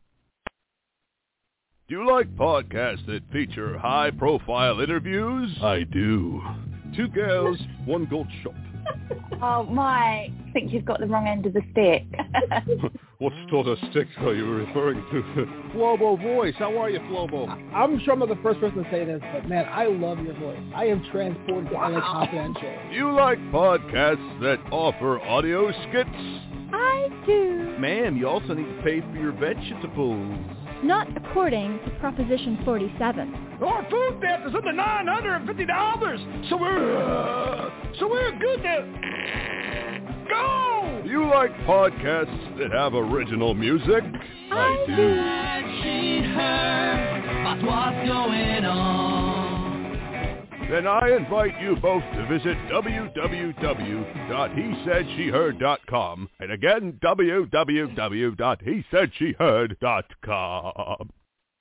Do you like podcasts that feature high-profile interviews? I do. Two girls, one gold shop. Oh, Mike, I think you've got the wrong end of the stick. What sort of stick are you referring to? Flobo voice. How are you, Flobo? I'm sure I'm not the first person to say this, but man, I love your voice. I am transported to L A Confidential. Do you like podcasts that offer audio skits? I do. Ma'am, you also need to pay for your vegetables. Not according to Proposition forty-seven. Our food theft is under nine hundred fifty dollars, so we're, uh, so we're good to go! Do you like podcasts that have original music? I, I do. She heard about what's going on. Then I invite you both to visit w w w dot he said she heard dot com. And again, w w w dot he said she heard dot com.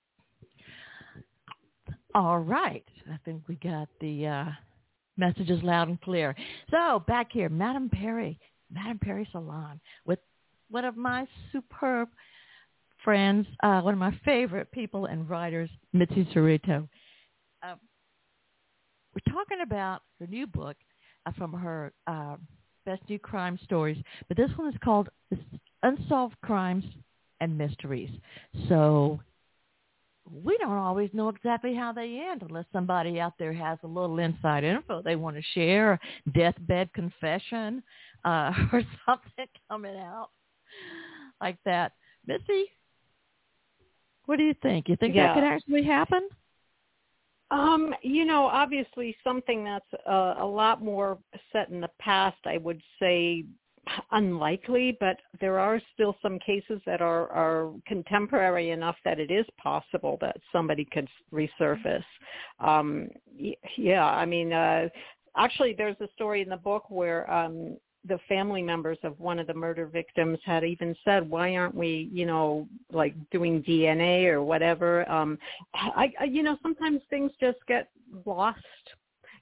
All right. I think we got the uh, messages loud and clear. So back here, Madame Perry, Madame Perry Salon, with one of my superb friends, uh, one of my favorite people and writers, Mitzi Zurito. Uh, We're talking about her new book uh, from her uh, Best New Crime Stories, but this one is called Unsolved Crimes and Mysteries. So we don't always know exactly how they end unless somebody out there has a little inside info they want to share, a deathbed confession uh, or something coming out like that. Missy, what do you think? You think yeah. that could actually happen? Um, you know, obviously something that's uh, a lot more set in the past, I would say unlikely, but there are still some cases that are, are contemporary enough that it is possible that somebody could resurface. Um, yeah, I mean, uh, actually there's a story in the book where um, the family members of one of the murder victims had even said, why aren't we, you know, like doing D N A or whatever? Um, I, I, you know, sometimes things just get lost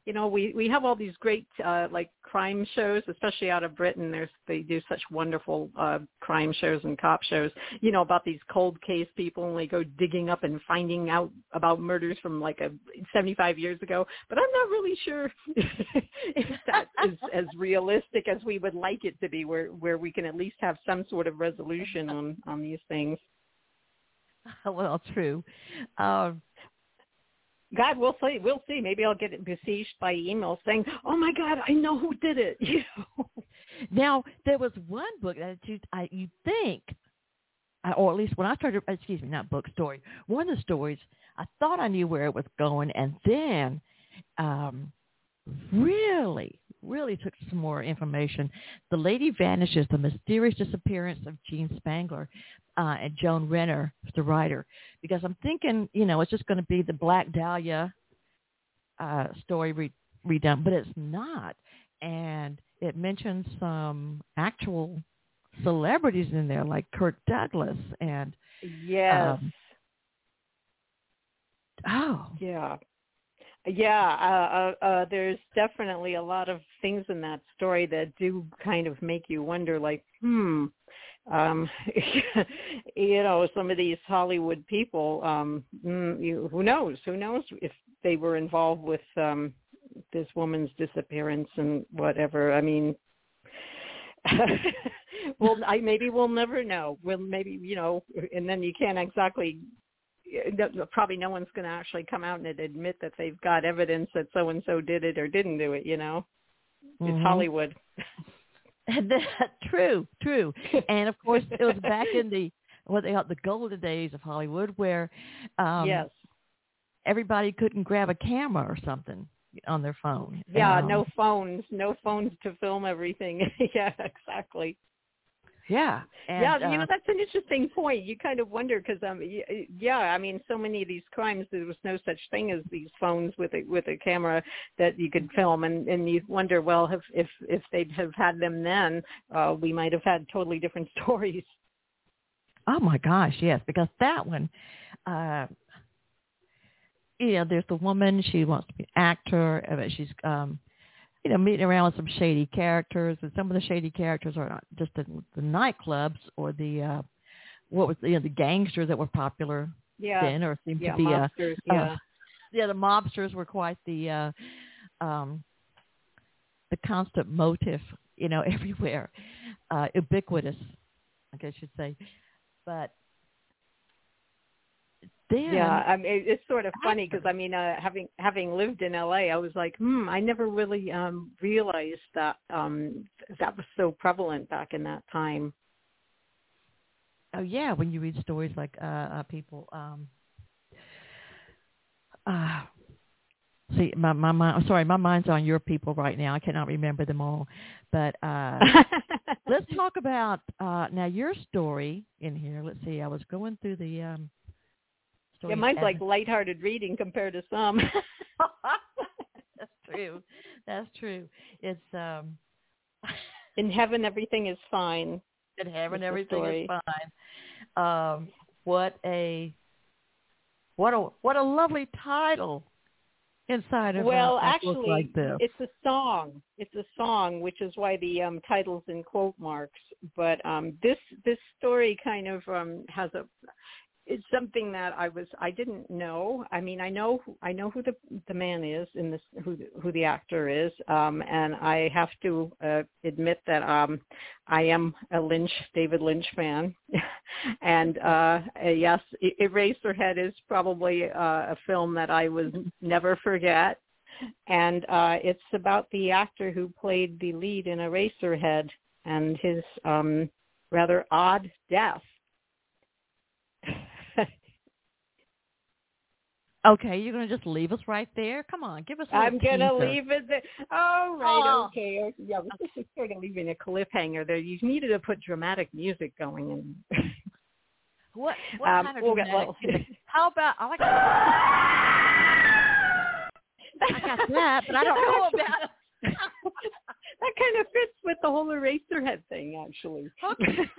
you know, we, we have all these great, uh, like crime shows, especially out of Britain. There's, they do such wonderful, uh, crime shows and cop shows, you know, about these cold case people, and they go digging up and finding out about murders from like a seventy-five years ago. But I'm not really sure if that is as realistic as we would like it to be, where, where we can at least have some sort of resolution on, on these things. Well, true. Um, God, we'll see. We'll see. Maybe I'll get besieged by emails saying, "Oh my God, I know who did it." You know? Now, there was one book that you, I, you think, or at least when I started, excuse me, not book story, one of the stories, I thought I knew where it was going, and then um, really, really took some more information. The Lady Vanishes, The Mysterious Disappearance of Jean Spangler, uh, and Joan Renner, the writer, because I'm thinking, you know, it's just going to be the Black Dahlia uh, story re- redone, but it's not. And it mentions some actual celebrities in there, like Kirk Douglas and yes, um, oh yeah. Yeah, uh, uh, uh, there's definitely a lot of things in that story that do kind of make you wonder, like, hmm, um, you know, some of these Hollywood people, um, you, who knows? Who knows if they were involved with um, this woman's disappearance and whatever. I mean, well, I, maybe we'll never know. Well, maybe, you know, and then you can't exactly... Probably no one's going to actually come out and admit that they've got evidence that so-and-so did it or didn't do it, you know. It's mm-hmm. Hollywood. That, true, true. And, of course, it was back in the what they call the golden days of Hollywood where um, yes. everybody couldn't grab a camera or something on their phone. Yeah, um, no phones, no phones to film everything. Yeah, exactly. Yeah. And, yeah, you uh, know, that's an interesting point. You kind of wonder because, um, yeah, I mean, so many of these crimes, there was no such thing as these phones with a with a camera that you could film, and, and you wonder, well, if if if they'd have had them then, uh, we might have had totally different stories. Oh my gosh, yes, because that one, uh, you know, there's the woman, she wants to be an actor, but she's um, you know, meeting around with some shady characters, and some of the shady characters are not just the, the nightclubs or the uh, what was the, you know, the gangsters that were popular yeah. then, or seemed yeah, to be mobsters, uh, yeah, uh, yeah, the mobsters were quite the uh, um, the constant motif, you know, everywhere, uh, ubiquitous, I guess you'd say, but. Then, yeah, I mean, it's sort of funny because I mean, uh, having having lived in L A, I was like, hmm, I never really um, realized that um, that was so prevalent back in that time. Oh yeah, when you read stories like uh, uh, people, um, uh, see, my my mind. Sorry, my mind's on your people right now. I cannot remember them all, but uh, let's talk about uh, now your story in here. Let's see. I was going through the. Um, Yeah, mine's like lighthearted reading compared to some. That's true. That's true. It's um in heaven everything is fine. In heaven everything is fine. Um, what a what a what a lovely title inside of well, a, a actually, book like this. It's a song. It's a song, which is why the um, title's in quote marks. But um, this this story kind of um, has a. It's something that I was I didn't know. I mean, I know I know who the the man is in this, who who the actor is, um, and I have to uh, admit that um, I am a Lynch David Lynch fan, and uh, yes, Eraserhead is probably uh, a film that I would never forget, and uh, it's about the actor who played the lead in Eraserhead and his um, rather odd death. Okay, you're going to just leave us right there? Come on, give us a I'm going to teaser. leave it there. Oh, right, oh. okay. Yeah, this is sort of leaving a cliffhanger there. You needed to put dramatic music going in. What, what um, kind of we'll dramatic get, well, music? How about, I like I got that, but I don't know about it. That kind of fits with the whole Eraserhead thing, actually. Okay.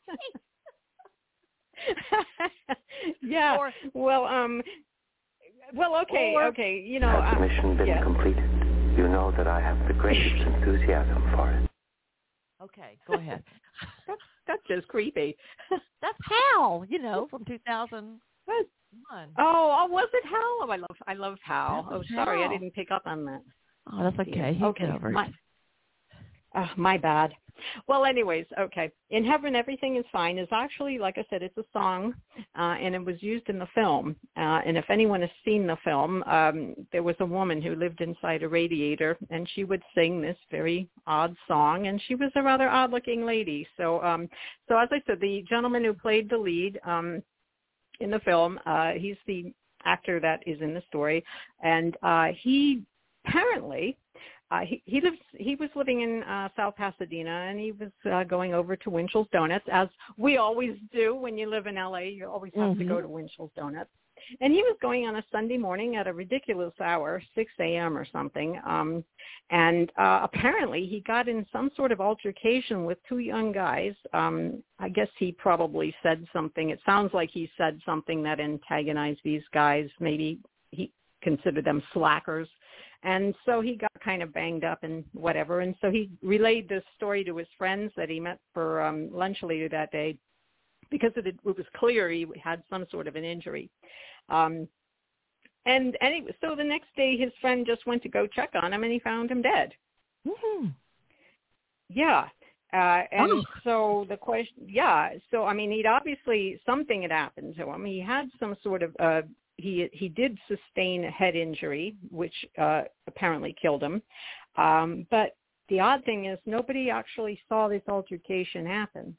Yeah, or, well, um... Well, okay, or okay, you know... has the uh, mission been yeah. completed? you know that I have the greatest enthusiasm for it. Okay, go ahead. that's, that's just creepy. That's Hal, you know, from two thousand one. Oh, oh, was it Hal? Oh, I love, I love Hal. Oh, sorry, Hal. I didn't pick up on that. Oh, that's okay. He'll okay. get over it. My, uh, my bad. Well, anyways, okay. In Heaven, Everything is Fine is actually, like I said, it's a song, uh, and it was used in the film. Uh, and if anyone has seen the film, um, there was a woman who lived inside a radiator, and she would sing this very odd song, and she was a rather odd-looking lady. So, um, so as I said, the gentleman who played the lead um, in the film, uh, he's the actor that is in the story, and uh, he apparently... Uh, he, he lives. He was living in uh, South Pasadena, and he was uh, going over to Winchell's Donuts, as we always do when you live in L A. You always have mm-hmm. to go to Winchell's Donuts. And he was going on a Sunday morning at a ridiculous hour, six a.m. or something. Um, and uh, apparently he got in some sort of altercation with two young guys. Um, I guess he probably said something. It sounds like he said something that antagonized these guys. Maybe he considered them slackers. And so he got kind of banged up and whatever. And so he relayed this story to his friends that he met for um, lunch later that day because it, it was clear he had some sort of an injury. Um, and anyway, so the next day his friend just went to go check on him, and he found him dead. Mm-hmm. Yeah. Uh, and oh. so the question, yeah. So, I mean, he'd obviously, something had happened to him. He had some sort of... Uh, He he did sustain a head injury, which uh, apparently killed him. Um, but the odd thing is nobody actually saw this altercation happen.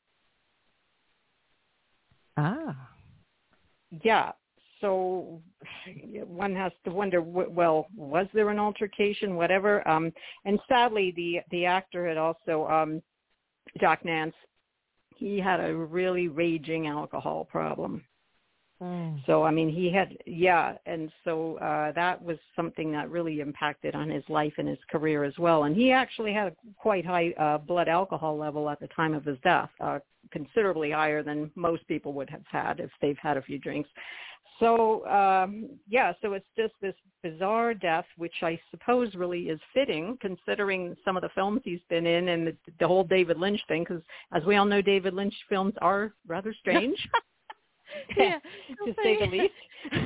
Ah. Yeah. So one has to wonder, well, was there an altercation, whatever? Um, and sadly, the, the actor had also, um, Jack Nance, he had a really raging alcohol problem. Mm. So, I mean, he had, yeah, and so uh, that was something that really impacted on his life and his career as well. And he actually had a quite high uh, blood alcohol level at the time of his death, uh, considerably higher than most people would have had if they've had a few drinks. So, um, yeah, so it's just this bizarre death, which I suppose really is fitting considering some of the films he's been in and the, the whole David Lynch thing, because as we all know, David Lynch films are rather strange. Yeah, to say the least.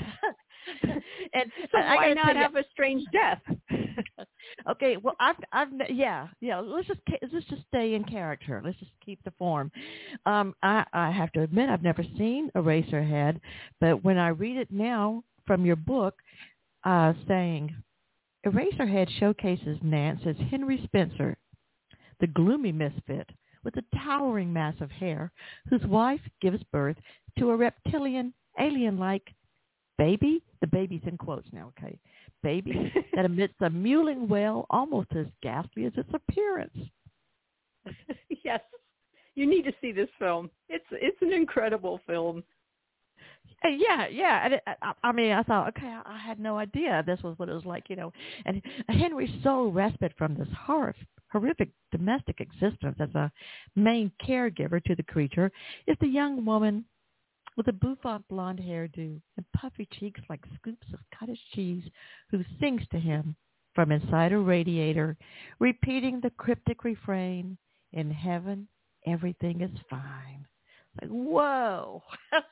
And so I, why I not you, have a strange death? Okay, well, I've, I've, yeah, yeah. Let's just let's just stay in character. Let's just keep the form. Um, I, I have to admit, I've never seen Eraserhead, but when I read it now from your book, uh, saying Eraserhead showcases Nance as Henry Spencer, the gloomy misfit with a towering mass of hair, whose wife gives birth to a reptilian, alien-like baby. The baby's in quotes now, okay? Baby that emits a mewling wail almost as ghastly as its appearance. Yes, you need to see this film. It's it's an incredible film. Yeah, yeah. And it, I, I mean, I thought, okay, I, I had no idea this was what it was like, you know. And Henry's sole respite from this horror, horrific domestic existence as a main caregiver to the creature is the young woman with a bouffant blonde hairdo and puffy cheeks like scoops of cottage cheese who sings to him from inside a radiator, repeating the cryptic refrain, "In heaven, everything is fine." Like, whoa.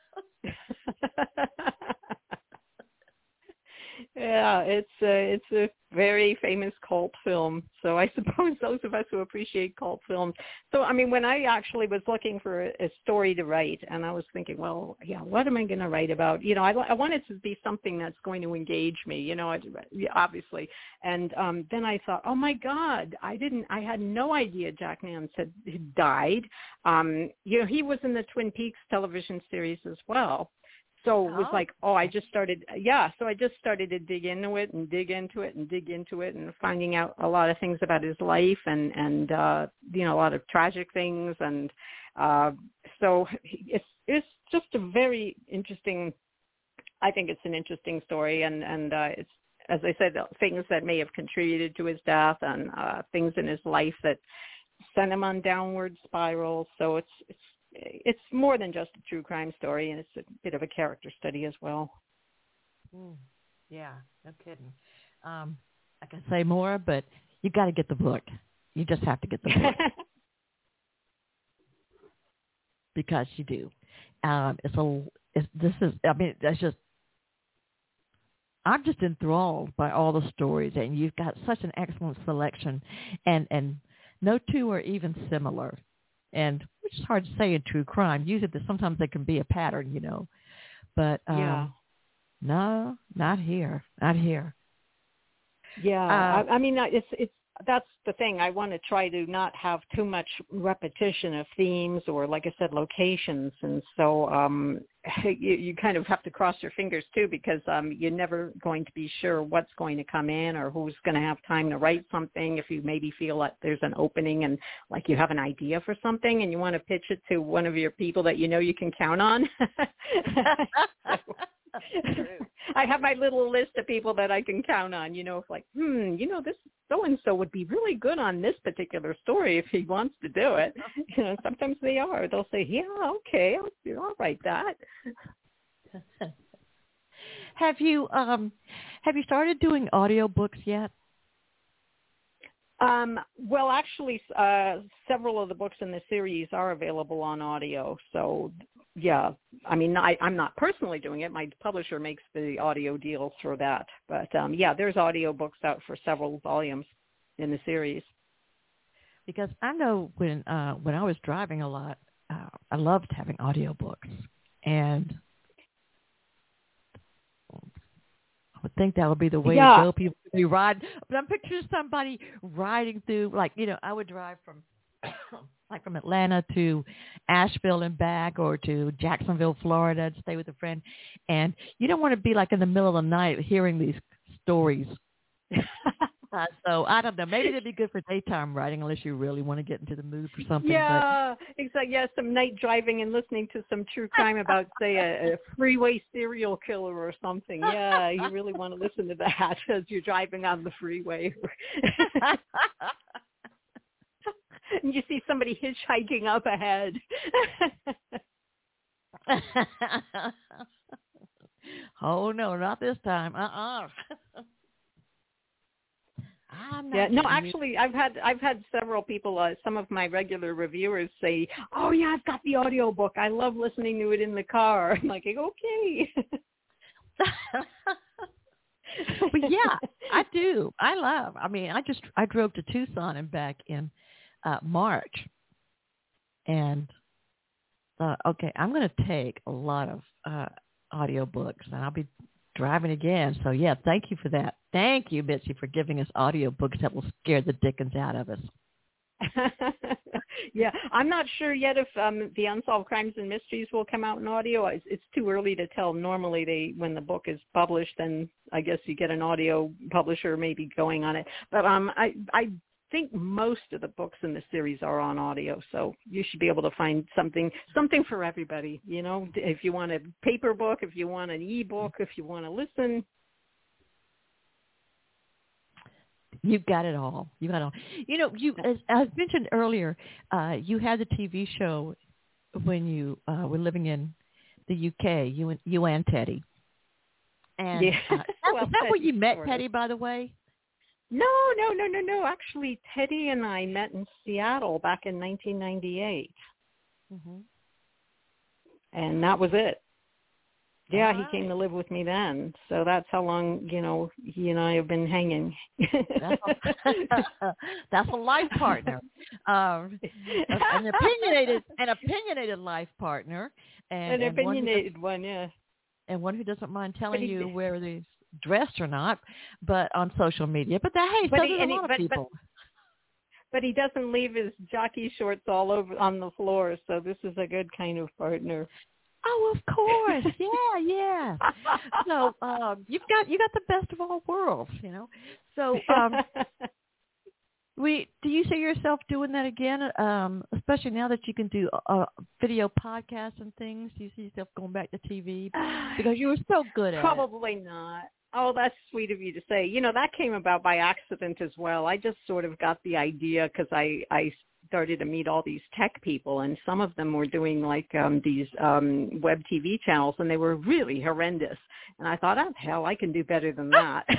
Yeah, it's a, it's a very famous cult film. So I suppose those of us who appreciate cult films. So, I mean, when I actually was looking for a, a story to write, and I was thinking, well, yeah, what am I going to write about? You know, I, I wanted to be something that's going to engage me, you know, obviously. And um, then I thought, oh, my God, I didn't, I had no idea Jack Nance had, had died. Um, you know, he was in the Twin Peaks television series as well. So it was like, oh, I just started, yeah, so I just started to dig into it and dig into it and dig into it and finding out a lot of things about his life and, and uh, you know, a lot of tragic things. And uh, so it's it's just a very interesting, I think it's an interesting story. And, and uh, it's, as I said, things that may have contributed to his death and uh, things in his life that sent him on downward spiral. So it's it's, it's more than just a true crime story, and it's a bit of a character study as well. Mm, yeah, no kidding. Um, I can say more, but you got to get the book. You just have to get the book because you do. Um, it's a. It's, this is. I mean, that's just. I'm just enthralled by all the stories, and you've got such an excellent selection, and and no two are even similar, and which is hard to say in true crime. Usually, sometimes there can be a pattern, you know, but um, yeah. no, not here, not here. Yeah, uh, I, I mean, it's it's that's the thing. I want to try to not have too much repetition of themes or, like I said, locations, and so um, you, you kind of have to cross your fingers too, because um, you're never going to be sure what's going to come in or who's going to have time to write something. If you maybe feel like there's an opening and like you have an idea for something and you want to pitch it to one of your people that you know you can count on. so, I have my little list of people that I can count on, you know, if like, hmm, you know, this so-and-so would be really good on this particular story if he wants to do it. You know, sometimes they are. They'll say, yeah, okay, I'll, I'll write that. Have you um, have you started doing audiobooks yet? Um, well, actually, uh, several of the books in the series are available on audio. So, yeah, I mean, I, I'm not personally doing it. My publisher makes the audio deals for that. But, um, yeah, there's audio books out for several volumes in the series. Because I know when uh, when I was driving a lot, uh, I loved having audiobooks. And I would think that would be the way yeah. to go. People would be riding. But I'm picturing somebody riding through, like, you know, I would drive from, like, from Atlanta to Asheville and back, or to Jacksonville, Florida, and stay with a friend. And you don't want to be, like, in the middle of the night hearing these stories. uh, so I don't know. Maybe it'd be good for daytime writing, unless you really want to get into the mood for something. Yeah, but. exactly. Yeah, some night driving and listening to some true crime about, say, a, a freeway serial killer or something. Yeah, you really want to listen to that as you're driving on the freeway. And you see somebody hitchhiking up ahead. Oh no, not this time. Uh-uh. I'm not yeah, no, you. actually, I've had I've had several people, uh, some of my regular reviewers say, "Oh yeah, I've got the audio book. I love listening to it in the car." I'm like, okay. But yeah, I do. I love. I mean, I just I drove to Tucson and back in uh, March, and uh, okay, I'm going to take a lot of uh, audiobooks, and I'll be driving again. So yeah, thank you for that. Thank you, Mitzi, for giving us audiobooks that will scare the dickens out of us. Yeah, I'm not sure yet if um, the Unsolved Crimes and Mysteries will come out in audio. It's, it's too early to tell. Normally, they when the book is published, then I guess you get an audio publisher maybe going on it. But um, I I think most of the books in the series are on audio, so you should be able to find something something for everybody. You know, if you want a paper book, if you want an e-book, if you want to listen. You've got it all. You got it all. You know, you as I mentioned earlier, uh, you had the T V show when you uh, were living in the U K. You and you and Teddy. And yeah. uh, well, is that where you met sort of. Teddy, by the way? No, no, no, no, no. Actually, Teddy and I met in Seattle back in nineteen ninety-eight, mm-hmm. and that was it. Yeah, All he right. came to live with me then. So that's how long, you know, he and I have been hanging. That's a, that's a life partner, um, an opinionated, an opinionated life partner, and an and opinionated one, one, yeah, and one who doesn't mind telling he, you where they're dressed or not, but on social media. But that, hey, but so he, does a he, lot of but, people. But, but he doesn't leave his jockey shorts all over on the floor. So this is a good kind of partner. Oh, of course, yeah, yeah. So um, you've got you got the best of all worlds, you know. So, um, we do you see yourself doing that again? Um, especially now that you can do uh, video podcasts and things. Do you see yourself going back to T V because you were so good at Probably it? not. Oh, that's sweet of you to say. You know, that came about by accident as well. I just sort of got the idea because I I. started to meet all these tech people, and some of them were doing like um, these um, web T V channels, and they were really horrendous. And I thought, oh, hell, I can do better than that.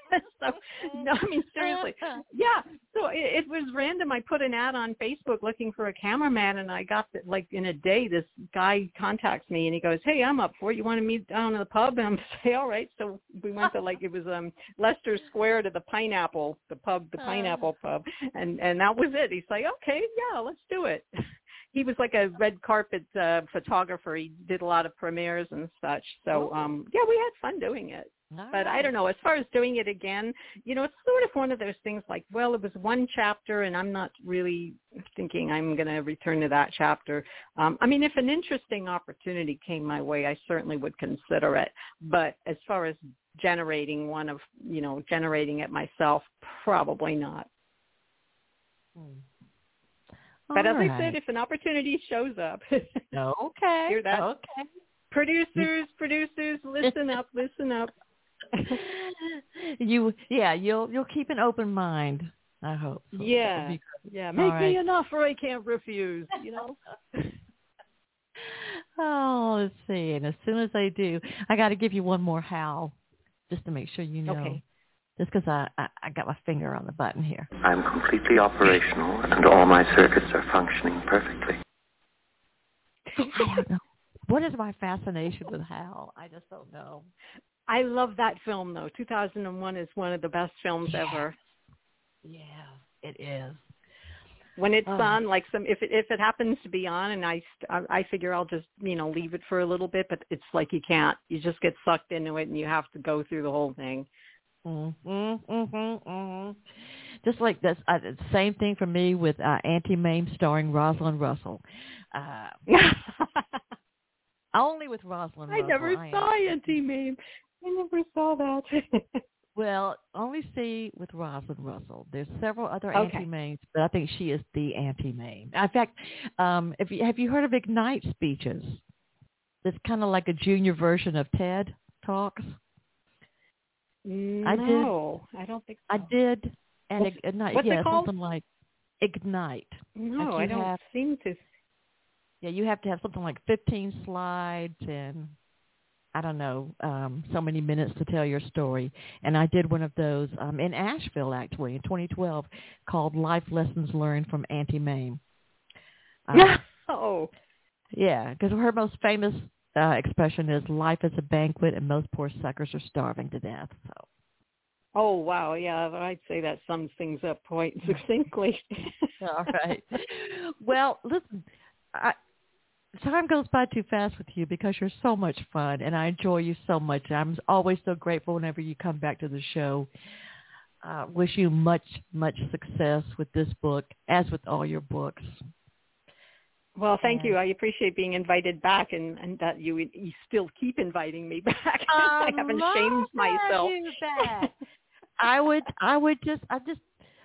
so, no, I mean, seriously. Yeah. So it, it was random. I put an ad on Facebook looking for a cameraman, and I got, the, like, in a day, this guy contacts me, and he goes, hey, I'm up for it. You want to meet down in the pub? And I'm say, all right. So we went to, like, it was um Leicester Square to the Pineapple, the pub, the Pineapple pub, and, and that was it. He's like, okay, yeah, let's do it. He was like a red carpet uh, photographer. He did a lot of premieres and such. So, um, yeah, we had fun doing it. All but right. I don't know, as far as doing it again, you know, it's sort of one of those things like, well, it was one chapter, and I'm not really thinking I'm going to return to that chapter. Um, I mean, if an interesting opportunity came my way, I certainly would consider it. But as far as generating one of, you know, generating it myself, probably not. Hmm. But All as right. I said, if an opportunity shows up, okay, hear that? Okay. Producers, producers, listen up, listen up. you, yeah, you'll you'll keep an open mind. I hope. So. Yeah, yeah. Make right. me an offer I can't refuse. You know. Oh, let's see. And as soon as I do, I got to give you one more howl, just to make sure you know. Okay. Just because I, I, I got my finger on the button here. I'm completely operational, and all my circuits are functioning perfectly. I don't know. What is my fascination with Hal? I just don't know. I love that film, though. two thousand one is one of the best films yeah. ever. Yeah, it is. When it's oh. on, like some, if it if it happens to be on, and I I figure I'll just you know leave it for a little bit, but it's like you can't. You just get sucked into it, and you have to go through the whole thing. Mm-hmm, mm-hmm, mm-hmm. Just like this, uh, same thing for me with uh, Auntie Mame starring Rosalind Russell. Uh, only with Rosalind I Russell. never I saw Auntie Mame. I never saw that. Well, only see with Rosalind Russell. There's several other okay. Auntie Mames, but I think she is the Auntie Mame. In fact, um, if you, have you heard of Ignite speeches? It's kind of like a junior version of TED Talks. No, I did. I don't think so. I did, and what's, Ignite. What's yeah, it called? Something like Ignite. No, like I don't have, seem to. Yeah, you have to have something like fifteen slides and I don't know, um, so many minutes to tell your story. And I did one of those um, in Asheville, actually, in twenty twelve, called Life Lessons Learned from Auntie Mame. Um, oh. Yeah, because her most famous uh, expression is, life is a banquet and most poor suckers are starving to death. So. Oh, wow. Yeah, I'd say that sums things up quite succinctly. All right. Well, listen, I, time goes by too fast with you because you're so much fun, and I enjoy you so much. I'm always so grateful whenever you come back to the show. Uh, wish you much, much success with this book, as with all your books. Well, thank you. I appreciate being invited back, and, and that you you still keep inviting me back. I haven't shamed myself. You back. I would, I would just, I just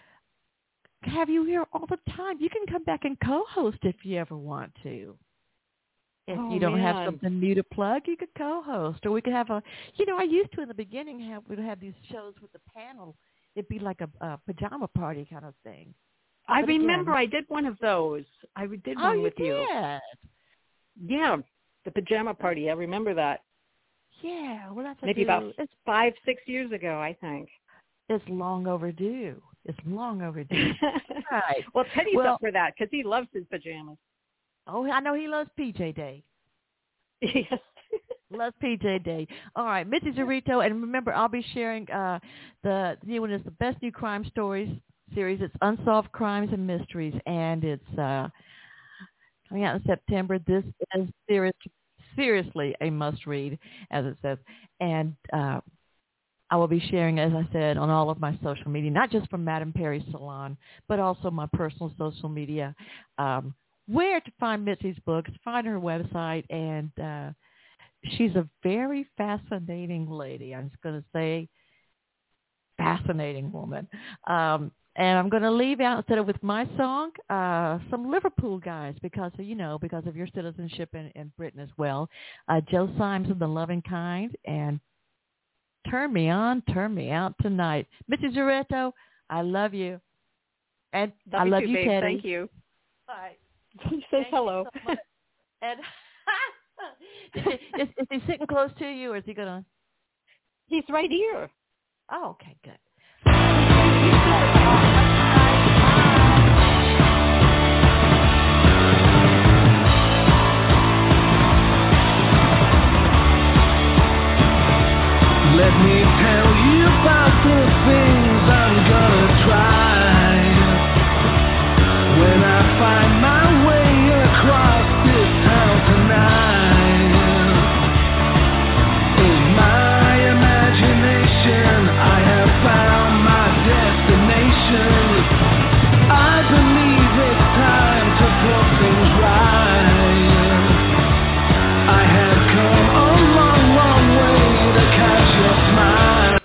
have you here all the time. You can come back and co-host if you ever want to. If oh, you don't man. have something new to plug, you could co-host, or we could have a. You know, I used to in the beginning have we'd have these shows with the panel. It'd be like a, a pajama party kind of thing. I but remember again, I did one of those. I did oh, one with you. you. Did. Yeah, the pajama party. I remember that. Yeah, well, that's maybe do. about it's, five, six years ago, I think. It's long overdue. It's long overdue. Right. Well, Teddy's well, up for that because he loves his pajamas. Oh, I know he loves P J Day. Yes. Loves P J Day. All right, Mitzi Zurito, and remember, I'll be sharing uh, the new one is the Best New Crime Stories series. It's Unsolved Crimes and Mysteries, and it's uh, coming out in September. This is serious, seriously a must-read, as it says. And uh, I will be sharing, as I said, on all of my social media, not just from Madame Perry Salon, but also my personal social media, um, where to find Mitzi's books, find her website, and uh, she's a very fascinating lady. I'm just going to say fascinating woman. Um, and I'm going to leave out, instead of with my song, uh, some Liverpool guys because, of, you know, because of your citizenship in, in Britain as well. Uh, Joe Symes and the Loving Kind, and Turn Me On, Turn Me Out Tonight. Mitzi Zurito, I love you. And love I love you, you, babe. Teddy. Thank you. Bye. He says hello. So and is, is, is he sitting close to you, or is he going to? He's right here. Oh, okay, good. Let me tell you about the things I'm gonna try when I find my way across this town tonight. In my imagination, I have found my destination. I believe it's time to put things right. I have come a long, long way to catch your smile.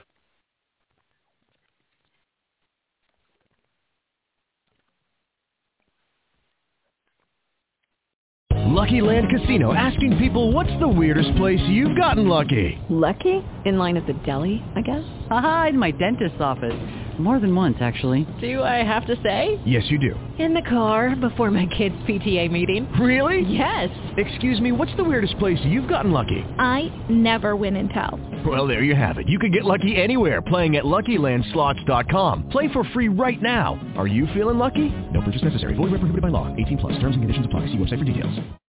Lucky Land Casino, asking people, what's the weirdest place you've gotten lucky? Lucky? In line at the deli, I guess? Aha, in my dentist's office. More than once, actually. Do I have to say? Yes, you do. In the car before my kids' P T A meeting. Really? Yes. Excuse me, what's the weirdest place you've gotten lucky? I never win and tell. Well, there you have it. You can get lucky anywhere, playing at Lucky Land Slots dot com. Play for free right now. Are you feeling lucky? No purchase necessary. Void where prohibited by law. eighteen plus. Terms and conditions apply. See website for details.